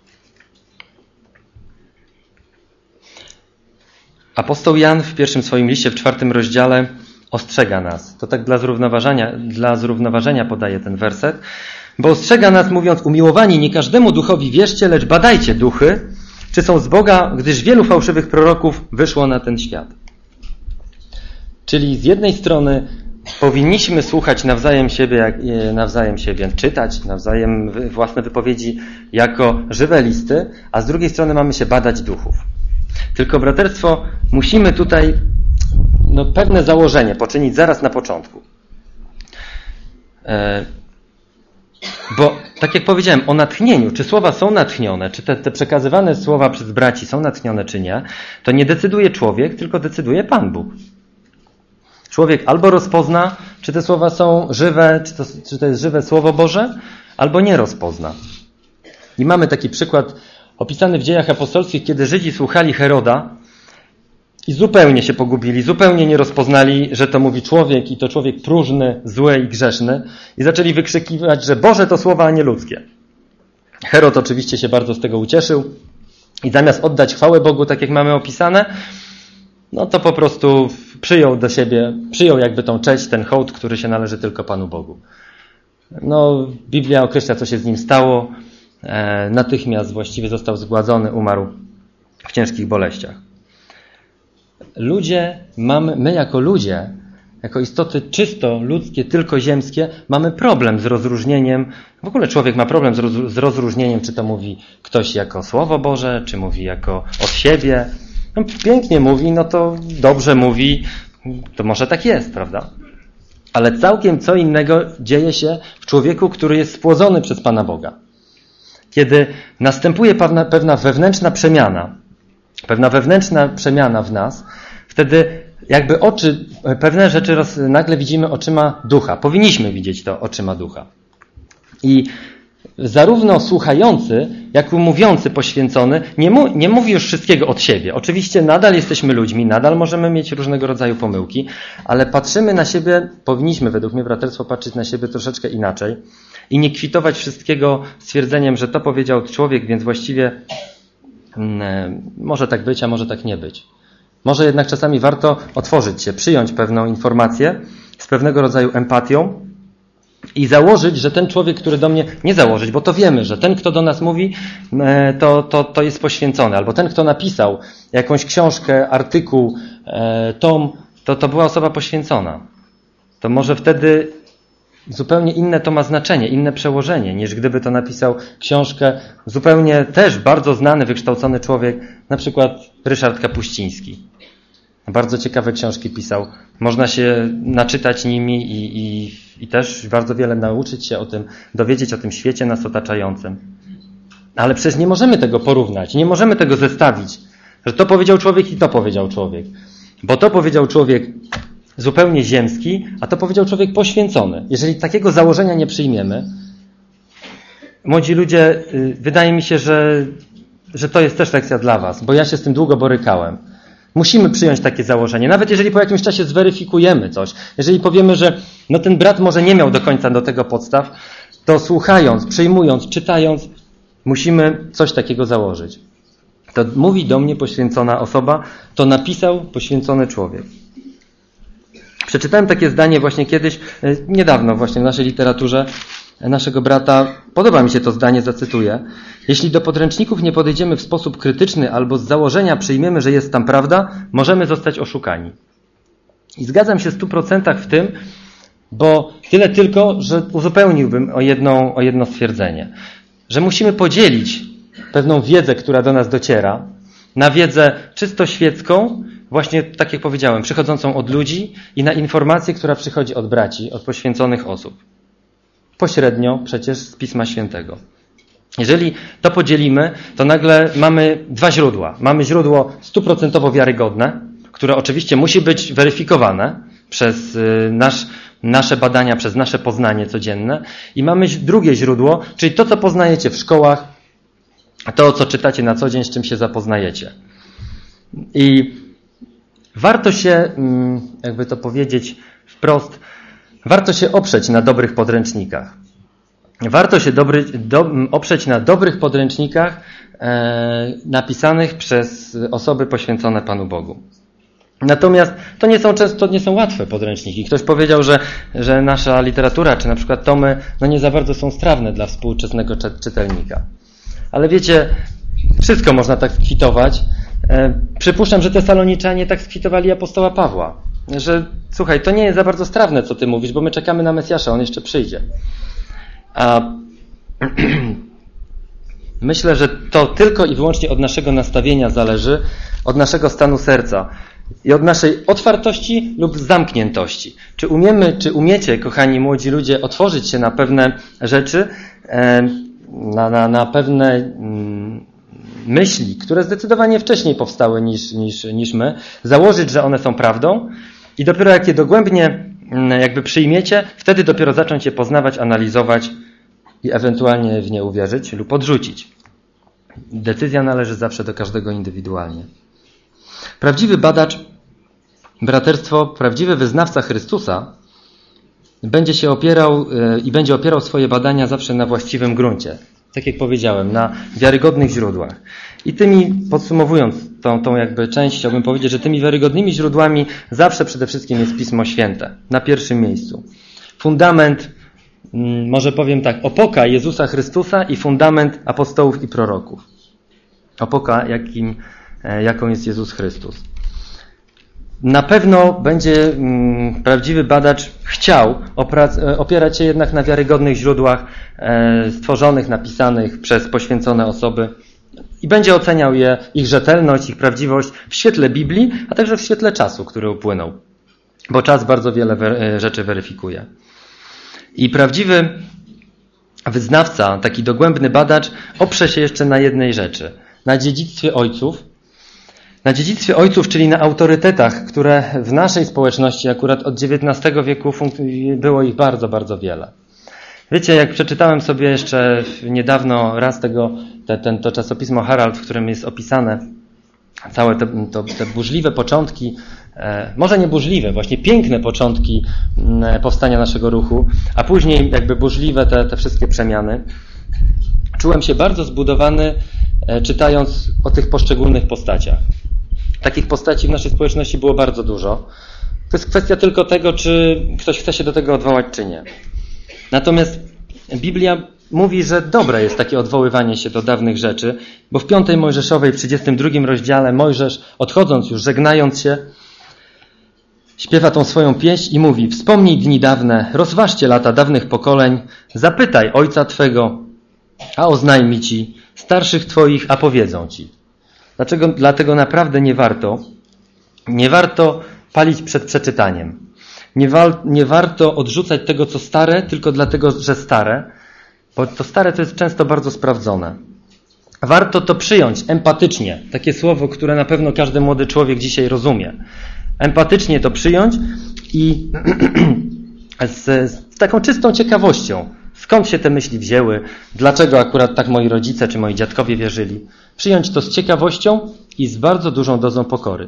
Apostoł Jan w pierwszym swoim liście, w czwartym rozdziale ostrzega nas. To tak dla zrównoważenia, dla zrównoważenia podaje ten werset, bo ostrzega nas mówiąc: umiłowani, nie każdemu duchowi wierzcie, lecz badajcie duchy, czy są z Boga, gdyż wielu fałszywych proroków wyszło na ten świat. Czyli z jednej strony powinniśmy słuchać nawzajem siebie, jak, nawzajem siebie czytać, nawzajem własne wypowiedzi jako żywe listy, a z drugiej strony mamy się badać duchów. Tylko, braterstwo, musimy tutaj no, pewne założenie poczynić zaraz na początku. E, bo, tak jak powiedziałem, o natchnieniu, czy słowa są natchnione, czy te, te przekazywane słowa przez braci są natchnione, czy nie, to nie decyduje człowiek, tylko decyduje Pan Bóg. Człowiek albo rozpozna, czy te słowa są żywe, czy to, czy to jest żywe Słowo Boże, albo nie rozpozna. I mamy taki przykład opisany w Dziejach Apostolskich, kiedy Żydzi słuchali Heroda i zupełnie się pogubili, zupełnie nie rozpoznali, że to mówi człowiek i to człowiek próżny, zły i grzeszny i zaczęli wykrzykiwać, że Boże to słowa, a nie ludzkie. Herod oczywiście się bardzo z tego ucieszył i zamiast oddać chwałę Bogu, tak jak mamy opisane, no to po prostu przyjął do siebie, przyjął jakby tą cześć, ten hołd, który się należy tylko Panu Bogu. No, Biblia określa, co się z nim stało. E, natychmiast właściwie został zgładzony, umarł w ciężkich boleściach. Ludzie mamy, my jako ludzie, jako istoty czysto ludzkie, tylko ziemskie, mamy problem z rozróżnieniem, w ogóle człowiek ma problem z, roz, z rozróżnieniem, czy to mówi ktoś jako Słowo Boże, czy mówi jako od siebie. No, pięknie mówi, no to dobrze mówi, to może tak jest, prawda? Ale całkiem co innego dzieje się w człowieku, który jest spłodzony przez Pana Boga. Kiedy następuje pewna, pewna wewnętrzna przemiana, pewna wewnętrzna przemiana w nas, wtedy jakby oczy, pewne rzeczy roz, nagle widzimy oczyma ducha. Powinniśmy widzieć to oczyma ducha. I zarówno słuchający, jak i mówiący, poświęcony, nie, mu, nie mówi już wszystkiego od siebie. Oczywiście nadal jesteśmy ludźmi, nadal możemy mieć różnego rodzaju pomyłki, ale patrzymy na siebie, powinniśmy według mnie, braterstwo, patrzeć na siebie troszeczkę inaczej i nie kwitować wszystkiego stwierdzeniem, że to powiedział człowiek, więc właściwie hmm, może tak być, a może tak nie być. Może jednak czasami warto otworzyć się, przyjąć pewną informację z pewnego rodzaju empatią i założyć, że ten człowiek, który do mnie, nie założyć, bo to wiemy, że ten, kto do nas mówi, to, to, to jest poświęcony, albo ten, kto napisał jakąś książkę, artykuł, tom, to, to była osoba poświęcona. To może wtedy zupełnie inne to ma znaczenie, inne przełożenie, niż gdyby to napisał książkę zupełnie też bardzo znany, wykształcony człowiek, na przykład Ryszard Kapuściński. Bardzo ciekawe książki pisał. Można się naczytać nimi i, i, i też bardzo wiele nauczyć się o tym, dowiedzieć o tym świecie nas otaczającym. Ale przecież nie możemy tego porównać, nie możemy tego zestawić, że to powiedział człowiek i to powiedział człowiek. Bo to powiedział człowiek zupełnie ziemski, a to powiedział człowiek poświęcony. Jeżeli takiego założenia nie przyjmiemy, młodzi ludzie, wydaje mi się, że, że to jest też lekcja dla was, bo ja się z tym długo borykałem. Musimy przyjąć takie założenie. Nawet jeżeli po jakimś czasie zweryfikujemy coś, jeżeli powiemy, że no ten brat może nie miał do końca do tego podstaw, to słuchając, przyjmując, czytając, musimy coś takiego założyć. To mówi do mnie poświęcona osoba, to napisał poświęcony człowiek. Przeczytałem takie zdanie właśnie kiedyś, niedawno właśnie w naszej literaturze naszego brata. Podoba mi się to zdanie, zacytuję. Jeśli do podręczników nie podejdziemy w sposób krytyczny albo z założenia przyjmiemy, że jest tam prawda, możemy zostać oszukani. I zgadzam się w stu procentach w tym, bo tyle tylko, że uzupełniłbym o, jedną, o jedno stwierdzenie. Że musimy podzielić pewną wiedzę, która do nas dociera, na wiedzę czysto świecką, właśnie tak jak powiedziałem, przychodzącą od ludzi i na informację, która przychodzi od braci, od poświęconych osób. Pośrednio przecież z Pisma Świętego. Jeżeli to podzielimy, to nagle mamy dwa źródła. Mamy źródło stuprocentowo wiarygodne, które oczywiście musi być weryfikowane przez nasz, nasze badania, przez nasze poznanie codzienne. I mamy drugie źródło, czyli to, co poznajecie w szkołach, to, co czytacie na co dzień, z czym się zapoznajecie. I warto się, jakby to powiedzieć wprost, warto się oprzeć na dobrych podręcznikach. Warto się dobry, do, oprzeć na dobrych podręcznikach e, napisanych przez osoby poświęcone Panu Bogu. Natomiast to nie są często nie są łatwe podręczniki. Ktoś powiedział, że, że nasza literatura, czy na przykład tomy, no nie za bardzo są strawne dla współczesnego czytelnika. Ale wiecie, wszystko można tak skwitować. E, przypuszczam, że Tesaloniczanie tak skwitowali apostoła Pawła. Że słuchaj, to nie jest za bardzo strawne, co ty mówisz, bo my czekamy na Mesjasza, on jeszcze przyjdzie. A myślę, że to tylko i wyłącznie od naszego nastawienia zależy, od naszego stanu serca i od naszej otwartości lub zamkniętości. Czy umiemy, czy umiecie, kochani młodzi ludzie, otworzyć się na pewne rzeczy, na, na, na pewne mm, myśli, które zdecydowanie wcześniej powstały niż, niż, niż my, założyć, że one są prawdą i dopiero jak je dogłębnie jakby przyjmiecie, wtedy dopiero zacząć je poznawać, analizować i ewentualnie w nie uwierzyć lub odrzucić. Decyzja należy zawsze do każdego indywidualnie. Prawdziwy badacz, braterstwo, prawdziwy wyznawca Chrystusa będzie się opierał i będzie opierał swoje badania zawsze na właściwym gruncie. Tak jak powiedziałem, na wiarygodnych źródłach. I tymi, podsumowując tą, tą jakby część, chciałbym powiedzieć, że tymi wiarygodnymi źródłami zawsze przede wszystkim jest Pismo Święte. Na pierwszym miejscu. Fundament, może powiem tak, opoka Jezusa Chrystusa i fundament apostołów i proroków. Opoka, jakim, jaką jest Jezus Chrystus. Na pewno będzie mm, prawdziwy badacz chciał oprac- opierać się jednak na wiarygodnych źródłach e, stworzonych, napisanych przez poświęcone osoby i będzie oceniał je, ich rzetelność, ich prawdziwość w świetle Biblii, a także w świetle czasu, który upłynął. Bo czas bardzo wiele wer- rzeczy weryfikuje. I prawdziwy wyznawca, taki dogłębny badacz oprze się jeszcze na jednej rzeczy. Na dziedzictwie ojców. Na dziedzictwie ojców, czyli na autorytetach, które w naszej społeczności akurat od dziewiętnastego wieku było ich bardzo, bardzo wiele. Wiecie, jak przeczytałem sobie jeszcze niedawno raz tego, te, ten, to czasopismo Herald, w którym jest opisane całe te, to, te burzliwe początki, e, może nie burzliwe, właśnie piękne początki e, powstania naszego ruchu, a później jakby burzliwe te, te wszystkie przemiany. Czułem się bardzo zbudowany, e, czytając o tych poszczególnych postaciach. Takich postaci w naszej społeczności było bardzo dużo. To jest kwestia tylko tego, czy ktoś chce się do tego odwołać, czy nie. Natomiast Biblia mówi, że dobre jest takie odwoływanie się do dawnych rzeczy, bo w piątej Mojżeszowej, w trzydziestym drugim rozdziale Mojżesz, odchodząc już, żegnając się, śpiewa tą swoją pieśń i mówi: wspomnij dni dawne, rozważcie lata dawnych pokoleń, zapytaj ojca twego, a oznajmi ci, starszych twoich, a powiedzą ci. Dlaczego? Dlatego naprawdę nie warto, nie warto palić przed przeczytaniem. Nie, wa- nie warto odrzucać tego, co stare, tylko dlatego, że stare, bo to stare to jest często bardzo sprawdzone. Warto to przyjąć empatycznie. Takie słowo, które na pewno każdy młody człowiek dzisiaj rozumie. Empatycznie to przyjąć i z, z taką czystą ciekawością. Skąd się te myśli wzięły? Dlaczego akurat tak moi rodzice czy moi dziadkowie wierzyli? Przyjąć to z ciekawością i z bardzo dużą dozą pokory.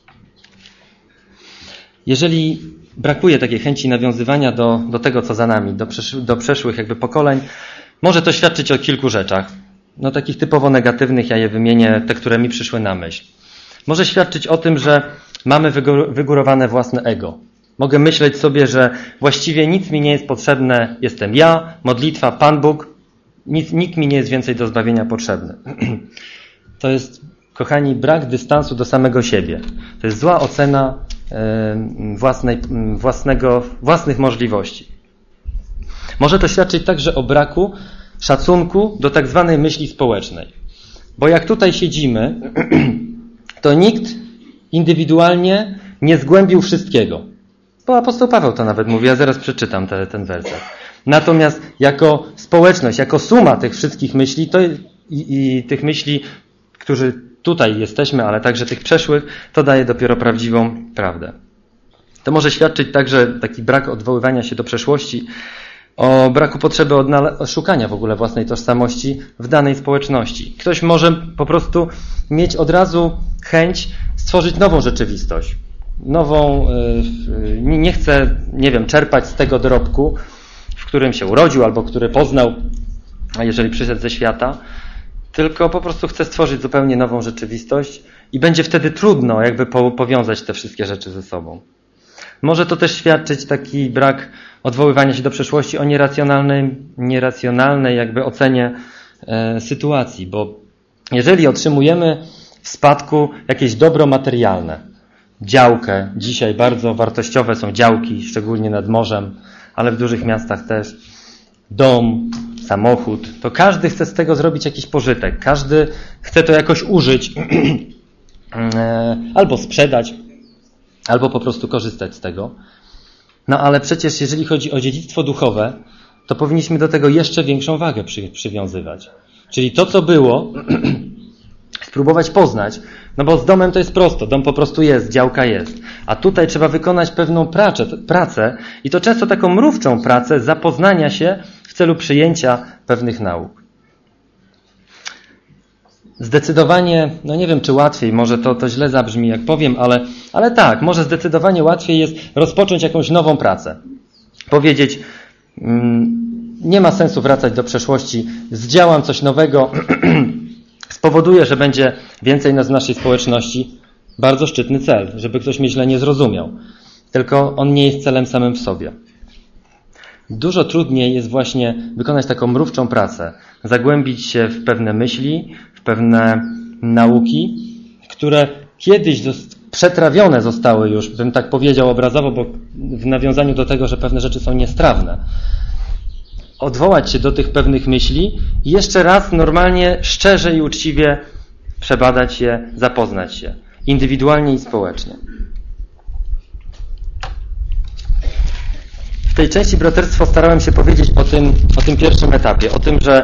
Jeżeli brakuje takiej chęci nawiązywania do, do tego, co za nami, do, przesz- do przeszłych jakby pokoleń, może to świadczyć o kilku rzeczach. No takich typowo negatywnych, ja je wymienię, te, które mi przyszły na myśl. Może świadczyć o tym, że mamy wygór- wygórowane własne ego. Mogę myśleć sobie, że właściwie nic mi nie jest potrzebne, jestem ja, modlitwa, Pan Bóg, nic, nikt mi nie jest więcej do zbawienia potrzebny. To jest, kochani, brak dystansu do samego siebie. To jest zła ocena własnej, własnego, własnych możliwości. Może to świadczyć także o braku szacunku do tak zwanej myśli społecznej. Bo jak tutaj siedzimy, to nikt indywidualnie nie zgłębił wszystkiego. Bo apostoł Paweł to nawet mówi, ja zaraz przeczytam te, ten werset. Natomiast jako społeczność, jako suma tych wszystkich myśli to i, i tych myśli, którzy tutaj jesteśmy, ale także tych przeszłych, to daje dopiero prawdziwą prawdę. To może świadczyć także taki brak odwoływania się do przeszłości, o braku potrzeby odnale- szukania w ogóle własnej tożsamości w danej społeczności. Ktoś może po prostu mieć od razu chęć stworzyć nową rzeczywistość. nową, nie chce, nie wiem, czerpać z tego dorobku, w którym się urodził albo który poznał, jeżeli przyszedł ze świata, tylko po prostu chce stworzyć zupełnie nową rzeczywistość i będzie wtedy trudno jakby powiązać te wszystkie rzeczy ze sobą. Może to też świadczyć taki brak odwoływania się do przeszłości o nieracjonalnej, nieracjonalnej jakby ocenie e, sytuacji, bo jeżeli otrzymujemy w spadku jakieś dobro materialne, działkę, dzisiaj bardzo wartościowe są działki, szczególnie nad morzem, ale w dużych miastach też, dom, samochód, to każdy chce z tego zrobić jakiś pożytek, każdy chce to jakoś użyć, albo sprzedać, albo po prostu korzystać z tego. No ale przecież jeżeli chodzi o dziedzictwo duchowe, to powinniśmy do tego jeszcze większą wagę przy, przywiązywać. Czyli to, co było, spróbować poznać, no bo z domem to jest prosto, dom po prostu jest, działka jest. A tutaj trzeba wykonać pewną pracę, pracę i to często taką mrówczą pracę zapoznania się w celu przyjęcia pewnych nauk. Zdecydowanie, no nie wiem czy łatwiej, może to, to źle zabrzmi jak powiem, ale, ale tak, może zdecydowanie łatwiej jest rozpocząć jakąś nową pracę. Powiedzieć, mm, nie ma sensu wracać do przeszłości, zdziałam coś nowego, spowoduje, że będzie więcej nas w naszej społeczności. Bardzo szczytny cel, żeby ktoś mnie źle nie zrozumiał. Tylko on nie jest celem samym w sobie. Dużo trudniej jest właśnie wykonać taką mrówczą pracę, zagłębić się w pewne myśli, w pewne nauki, które kiedyś przetrawione zostały już, bym tak powiedział obrazowo, bo w nawiązaniu do tego, że pewne rzeczy są niestrawne. Odwołać się do tych pewnych myśli i jeszcze raz normalnie, szczerze i uczciwie przebadać je, zapoznać się, indywidualnie i społecznie. W tej części braterstwo starałem się powiedzieć o tym, o tym pierwszym etapie, o tym, że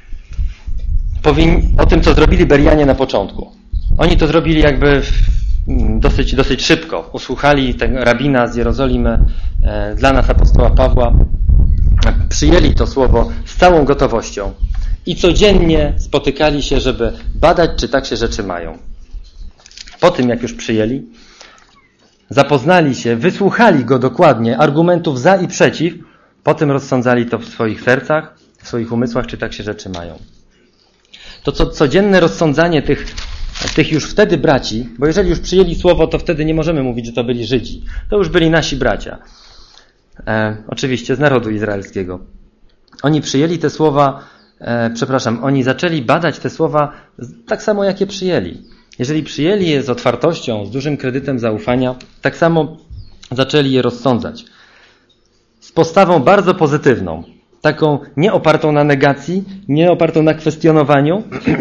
powinni, o tym, co zrobili Berianie na początku. Oni to zrobili jakby dosyć, dosyć szybko. Usłuchali tego rabina z Jerozolimy, e, dla nas apostoła Pawła, przyjęli to słowo z całą gotowością i codziennie spotykali się, żeby badać, czy tak się rzeczy mają. Po tym, jak już przyjęli, zapoznali się, wysłuchali go dokładnie, argumentów za i przeciw, potem rozsądzali to w swoich sercach, w swoich umysłach, czy tak się rzeczy mają. To co, codzienne rozsądzanie tych, tych już wtedy braci, bo jeżeli już przyjęli słowo, to wtedy nie możemy mówić, że to byli Żydzi. To już byli nasi bracia. E, oczywiście z narodu izraelskiego. Oni przyjęli te słowa, e, przepraszam, oni zaczęli badać te słowa tak samo, jak je przyjęli. Jeżeli przyjęli je z otwartością, z dużym kredytem zaufania, tak samo zaczęli je rozsądzać. Z postawą bardzo pozytywną, taką nie opartą na negacji, nie opartą na kwestionowaniu,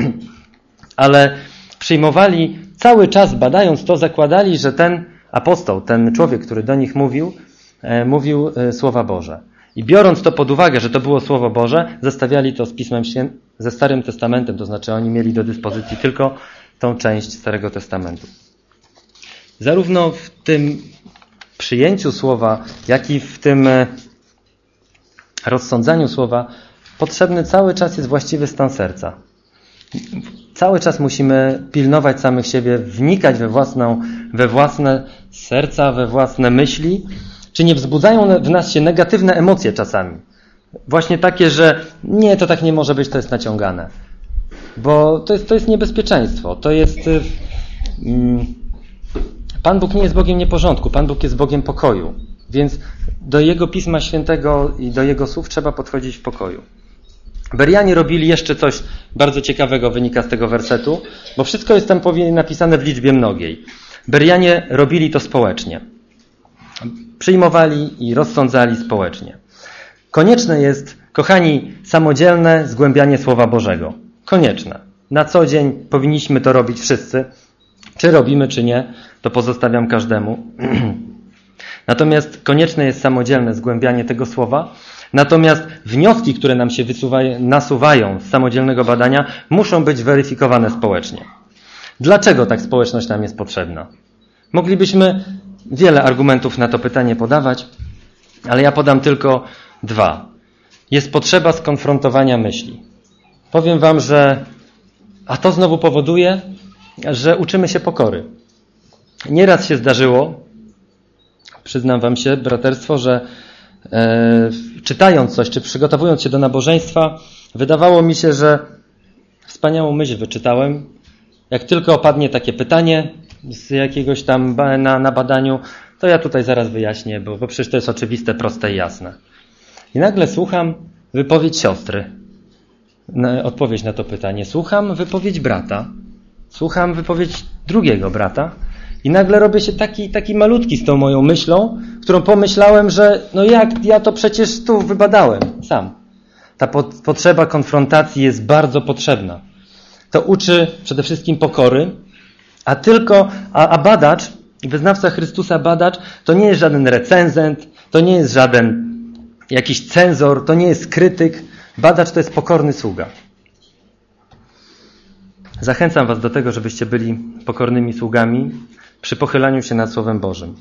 ale przyjmowali cały czas, badając to, zakładali, że ten apostoł, ten człowiek, który do nich mówił, e, mówił e, słowa Boże. I biorąc to pod uwagę, że to było Słowo Boże, zestawiali to z Pismem Świętym, ze Starym Testamentem, to znaczy oni mieli do dyspozycji tylko tą część Starego Testamentu. Zarówno w tym przyjęciu Słowa, jak i w tym rozsądzaniu Słowa potrzebny cały czas jest właściwy stan serca. Cały czas musimy pilnować samych siebie, wnikać we, własną, we własne serca, we własne myśli, czy nie wzbudzają w nas się negatywne emocje czasami. Właśnie takie, że nie, to tak nie może być, to jest naciągane. Bo to jest, to jest niebezpieczeństwo. To jest... Mm, Pan Bóg nie jest Bogiem nieporządku. Pan Bóg jest Bogiem pokoju. Więc do Jego Pisma Świętego i do Jego słów trzeba podchodzić w pokoju. Berianie robili jeszcze coś bardzo ciekawego, wynika z tego wersetu, bo wszystko jest tam napisane w liczbie mnogiej. Berianie robili to społecznie. Przyjmowali i rozsądzali społecznie. Konieczne jest, kochani, samodzielne zgłębianie Słowa Bożego. Konieczne. Na co dzień powinniśmy to robić wszyscy. Czy robimy, czy nie, to pozostawiam każdemu. Natomiast konieczne jest samodzielne zgłębianie tego Słowa. Natomiast wnioski, które nam się wysuwają, nasuwają z samodzielnego badania, muszą być weryfikowane społecznie. Dlaczego tak społeczność nam jest potrzebna? Moglibyśmy wiele argumentów na to pytanie podawać, ale ja podam tylko dwa. Jest potrzeba skonfrontowania myśli. Powiem wam, że a to znowu powoduje, że uczymy się pokory. Nieraz się zdarzyło, przyznam wam się, braterstwo, że e, czytając coś, czy przygotowując się do nabożeństwa, wydawało mi się, że wspaniałą myśl wyczytałem. Jak tylko opadnie takie pytanie z jakiegoś tam na, na badaniu, to ja tutaj zaraz wyjaśnię, bo, bo przecież to jest oczywiste, proste i jasne. I nagle słucham wypowiedź siostry. Na, odpowiedź na to pytanie. Słucham wypowiedź brata. Słucham wypowiedź drugiego brata. I nagle robię się taki, taki malutki z tą moją myślą, którą pomyślałem, że no jak, ja to przecież tu wybadałem sam. Ta po, potrzeba konfrontacji jest bardzo potrzebna. To uczy przede wszystkim pokory, a tylko, a, a badacz, wyznawca Chrystusa badacz, to nie jest żaden recenzent, to nie jest żaden jakiś cenzor, to nie jest krytyk. Badacz to jest pokorny sługa. Zachęcam was do tego, żebyście byli pokornymi sługami przy pochylaniu się nad Słowem Bożym.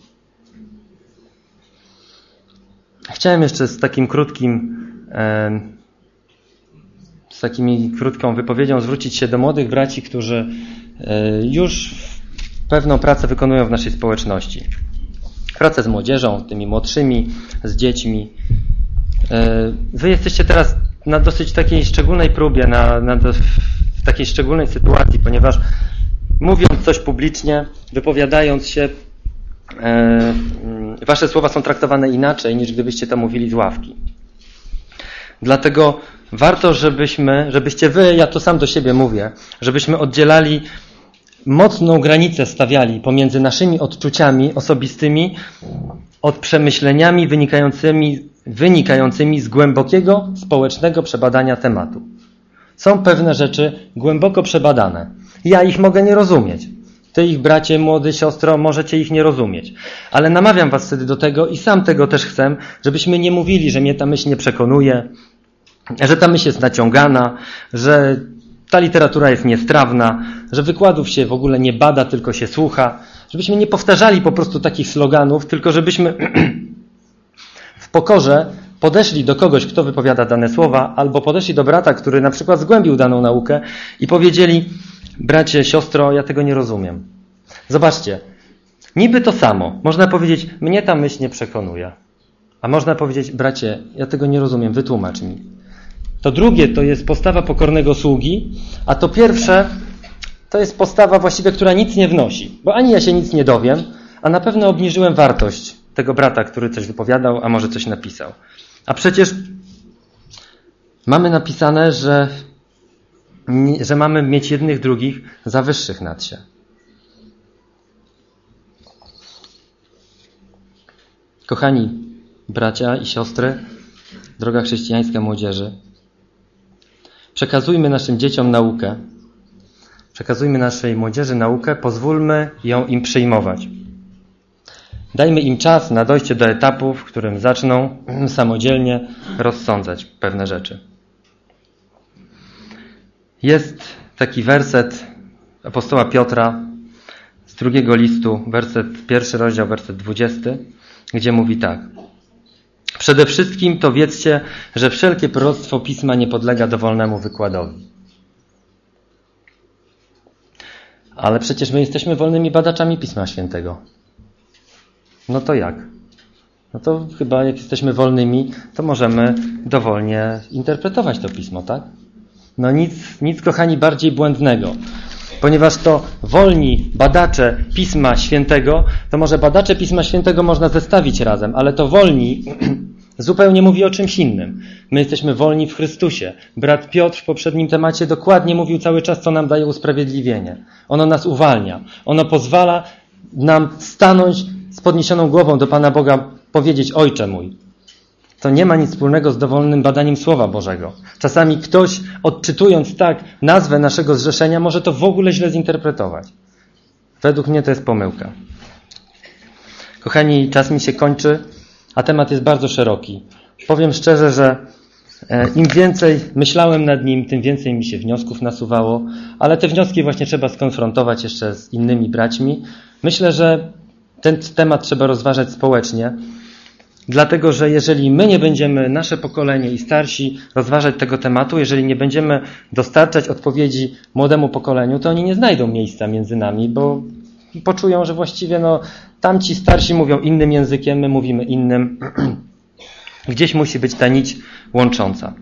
Chciałem jeszcze z takim krótkim, e, z takimi krótką wypowiedzią zwrócić się do młodych braci, którzy e, już pewną pracę wykonują w naszej społeczności. Pracę z młodzieżą, tymi młodszymi, z dziećmi. E, wy jesteście teraz na dosyć takiej szczególnej próbie, na, na do, w takiej szczególnej sytuacji, ponieważ mówiąc coś publicznie, wypowiadając się, e, wasze słowa są traktowane inaczej, niż gdybyście to mówili z ławki. Dlatego warto, żebyśmy, żebyście wy, ja to sam do siebie mówię, żebyśmy oddzielali, mocną granicę stawiali pomiędzy naszymi odczuciami osobistymi od przemyśleniami wynikającymi, wynikającymi z głębokiego społecznego przebadania tematu. Są pewne rzeczy głęboko przebadane. Ja ich mogę nie rozumieć. Ty ich, bracie, młody, siostro, możecie ich nie rozumieć. Ale namawiam was wtedy do tego i sam tego też chcę, żebyśmy nie mówili, że mnie ta myśl nie przekonuje, że ta myśl jest naciągana, że ta literatura jest niestrawna, że wykładów się w ogóle nie bada, tylko się słucha. Żebyśmy nie powtarzali po prostu takich sloganów, tylko żebyśmy w pokorze podeszli do kogoś, kto wypowiada dane słowa, albo podeszli do brata, który na przykład zgłębił daną naukę i powiedzieli: bracie, siostro, ja tego nie rozumiem. Zobaczcie, niby to samo. Można powiedzieć: mnie ta myśl nie przekonuje. A można powiedzieć: bracie, ja tego nie rozumiem, wytłumacz mi. To drugie to jest postawa pokornego sługi, a to pierwsze to jest postawa właściwie, która nic nie wnosi. Bo ani ja się nic nie dowiem, a na pewno obniżyłem wartość tego brata, który coś wypowiadał, a może coś napisał. A przecież mamy napisane, że, że mamy mieć jednych drugich za wyższych nad się. Kochani bracia i siostry, droga chrześcijańska młodzieży, przekazujmy naszym dzieciom naukę, przekazujmy naszej młodzieży naukę, pozwólmy ją im przyjmować. Dajmy im czas na dojście do etapu, w którym zaczną samodzielnie rozsądzać pewne rzeczy. Jest taki werset apostoła Piotra z drugiego listu, werset pierwszy rozdział, werset dwudziesty, gdzie mówi tak: przede wszystkim to wiedzcie, że wszelkie proroctwo Pisma nie podlega dowolnemu wykładowi. Ale przecież my jesteśmy wolnymi badaczami Pisma Świętego. No to jak? No to chyba jak jesteśmy wolnymi, to możemy dowolnie interpretować to Pismo, tak? No nic, nic kochani, bardziej błędnego. Ponieważ to wolni badacze Pisma Świętego, to może badacze Pisma Świętego można zestawić razem, ale to wolni zupełnie mówi o czymś innym. My jesteśmy wolni w Chrystusie. Brat Piotr w poprzednim temacie dokładnie mówił cały czas, co nam daje usprawiedliwienie. Ono nas uwalnia. Ono pozwala nam stanąć z podniesioną głową do Pana Boga, powiedzieć: Ojcze mój. To nie ma nic wspólnego z dowolnym badaniem Słowa Bożego. Czasami ktoś, odczytując tak nazwę naszego zrzeszenia, może to w ogóle źle zinterpretować. Według mnie to jest pomyłka. Kochani, czas mi się kończy, a temat jest bardzo szeroki. Powiem szczerze, że im więcej myślałem nad nim, tym więcej mi się wniosków nasuwało, ale te wnioski właśnie trzeba skonfrontować jeszcze z innymi braćmi. Myślę, że ten temat trzeba rozważać społecznie, dlatego że jeżeli my nie będziemy, nasze pokolenie i starsi, rozważać tego tematu, jeżeli nie będziemy dostarczać odpowiedzi młodemu pokoleniu, to oni nie znajdą miejsca między nami, bo poczują, że właściwie no, Tamci starsi mówią innym językiem, my mówimy innym. Gdzieś musi być ta nić łącząca.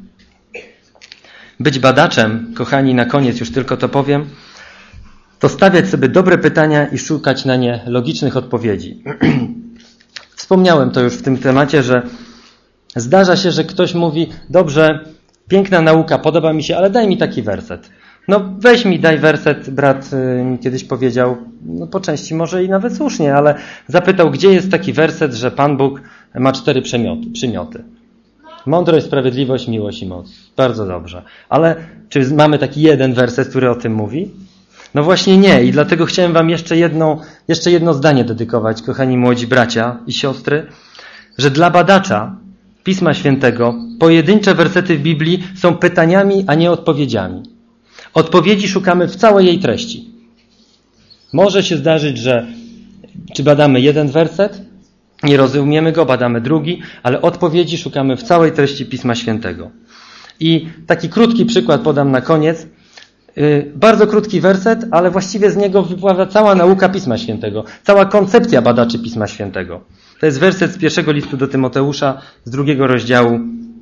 Być badaczem, kochani, na koniec już tylko to powiem, to stawiać sobie dobre pytania i szukać na nie logicznych odpowiedzi. Wspomniałem to już w tym temacie, że zdarza się, że ktoś mówi, dobrze, piękna nauka, podoba mi się, ale daj mi taki werset. No weź mi, daj werset, brat mi kiedyś powiedział, no po części może i nawet słusznie, ale zapytał, gdzie jest taki werset, że Pan Bóg ma cztery przymioty. przymioty. Mądrość, sprawiedliwość, miłość i moc. Bardzo dobrze. Ale czy mamy taki jeden werset, który o tym mówi? No właśnie nie. I dlatego chciałem wam jeszcze jedno, jeszcze jedno zdanie dedykować, kochani młodzi bracia i siostry, że dla badacza Pisma Świętego pojedyncze wersety w Biblii są pytaniami, a nie odpowiedziami. Odpowiedzi szukamy w całej jej treści. Może się zdarzyć, że czy badamy jeden werset, nie rozumiemy go, badamy drugi, ale odpowiedzi szukamy w całej treści Pisma Świętego. I taki krótki przykład podam na koniec. Yy, bardzo krótki werset, ale właściwie z niego wypływa cała nauka Pisma Świętego, cała koncepcja badaczy Pisma Świętego. To jest werset z pierwszego listu do Tymoteusza, z drugiego rozdziału,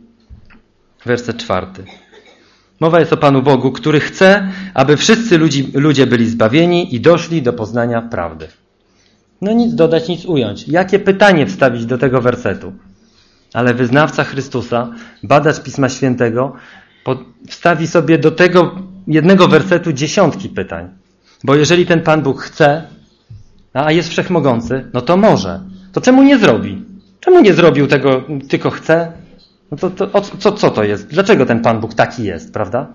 werset czwarty. Mowa jest o Panu Bogu, który chce, aby wszyscy ludzi, ludzie byli zbawieni i doszli do poznania prawdy. No nic dodać, nic ująć. Jakie pytanie wstawić do tego wersetu? Ale wyznawca Chrystusa, badacz Pisma Świętego, wstawi sobie do tego jednego wersetu dziesiątki pytań. Bo jeżeli ten Pan Bóg chce, a jest wszechmogący, no to może. To czemu nie zrobi? Czemu nie zrobił tego, tylko chce? No to, to o, co, co to jest? Dlaczego ten Pan Bóg taki jest, prawda?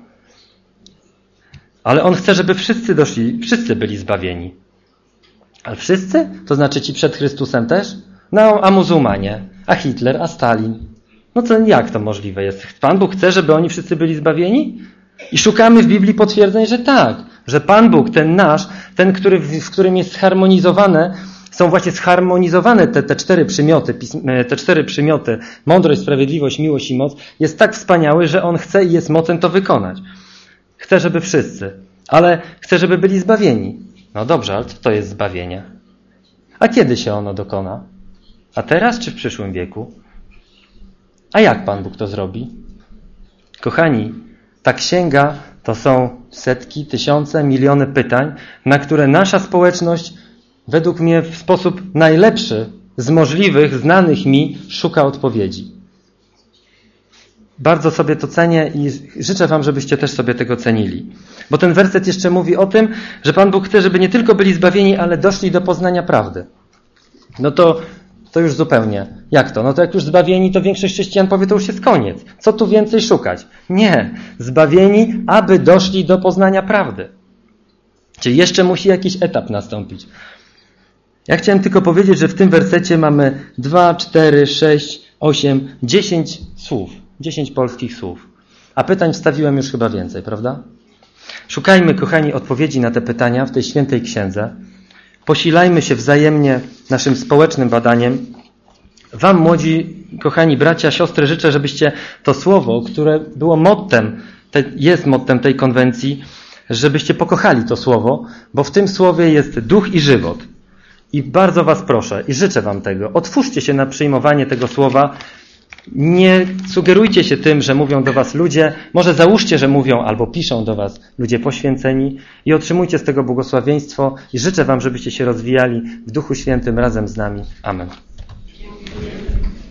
Ale On chce, żeby wszyscy doszli, wszyscy byli zbawieni. Ale wszyscy? To znaczy ci przed Chrystusem też? No, a muzułmanie, a Hitler, a Stalin. No to jak to możliwe jest? Pan Bóg chce, żeby oni wszyscy byli zbawieni? I szukamy w Biblii potwierdzeń, że tak, że Pan Bóg, ten nasz, ten, który, w którym jest zharmonizowane, są właśnie zharmonizowane te, te cztery przymioty, te cztery przymioty, mądrość, sprawiedliwość, miłość i moc, jest tak wspaniały, że On chce i jest mocen to wykonać. Chce, żeby wszyscy, ale chce, żeby byli zbawieni. No dobrze, ale co to jest zbawienie? A kiedy się ono dokona? A teraz czy w przyszłym wieku? A jak Pan Bóg to zrobi? Kochani, ta księga to są setki, tysiące, miliony pytań, na które nasza społeczność według mnie w sposób najlepszy z możliwych, znanych mi, szuka odpowiedzi. Bardzo sobie to cenię i życzę wam, żebyście też sobie tego cenili. Bo ten werset jeszcze mówi o tym, że Pan Bóg chce, żeby nie tylko byli zbawieni, ale doszli do poznania prawdy. No to, to już zupełnie. Jak to? No to jak już zbawieni, to większość chrześcijan powie, to już jest koniec. Co tu więcej szukać? Nie. Zbawieni, aby doszli do poznania prawdy. Czyli jeszcze musi jakiś etap nastąpić. Ja chciałem tylko powiedzieć, że w tym wersecie mamy dwa, cztery, sześć, osiem, dziesięć słów. Dziesięć polskich słów. A pytań wstawiłem już chyba więcej, prawda? Szukajmy, kochani, odpowiedzi na te pytania w tej świętej księdze. Posilajmy się wzajemnie naszym społecznym badaniem. Wam, młodzi, kochani bracia, siostry, życzę, żebyście to słowo, które było mottem, jest mottem tej konwencji, żebyście pokochali to słowo, bo w tym słowie jest duch i żywot. I bardzo was proszę i życzę wam tego. Otwórzcie się na przyjmowanie tego słowa. Nie sugerujcie się tym, że mówią do was ludzie. Może załóżcie, że mówią albo piszą do was ludzie poświęceni i otrzymujcie z tego błogosławieństwo i życzę wam, żebyście się rozwijali w Duchu Świętym razem z nami. Amen.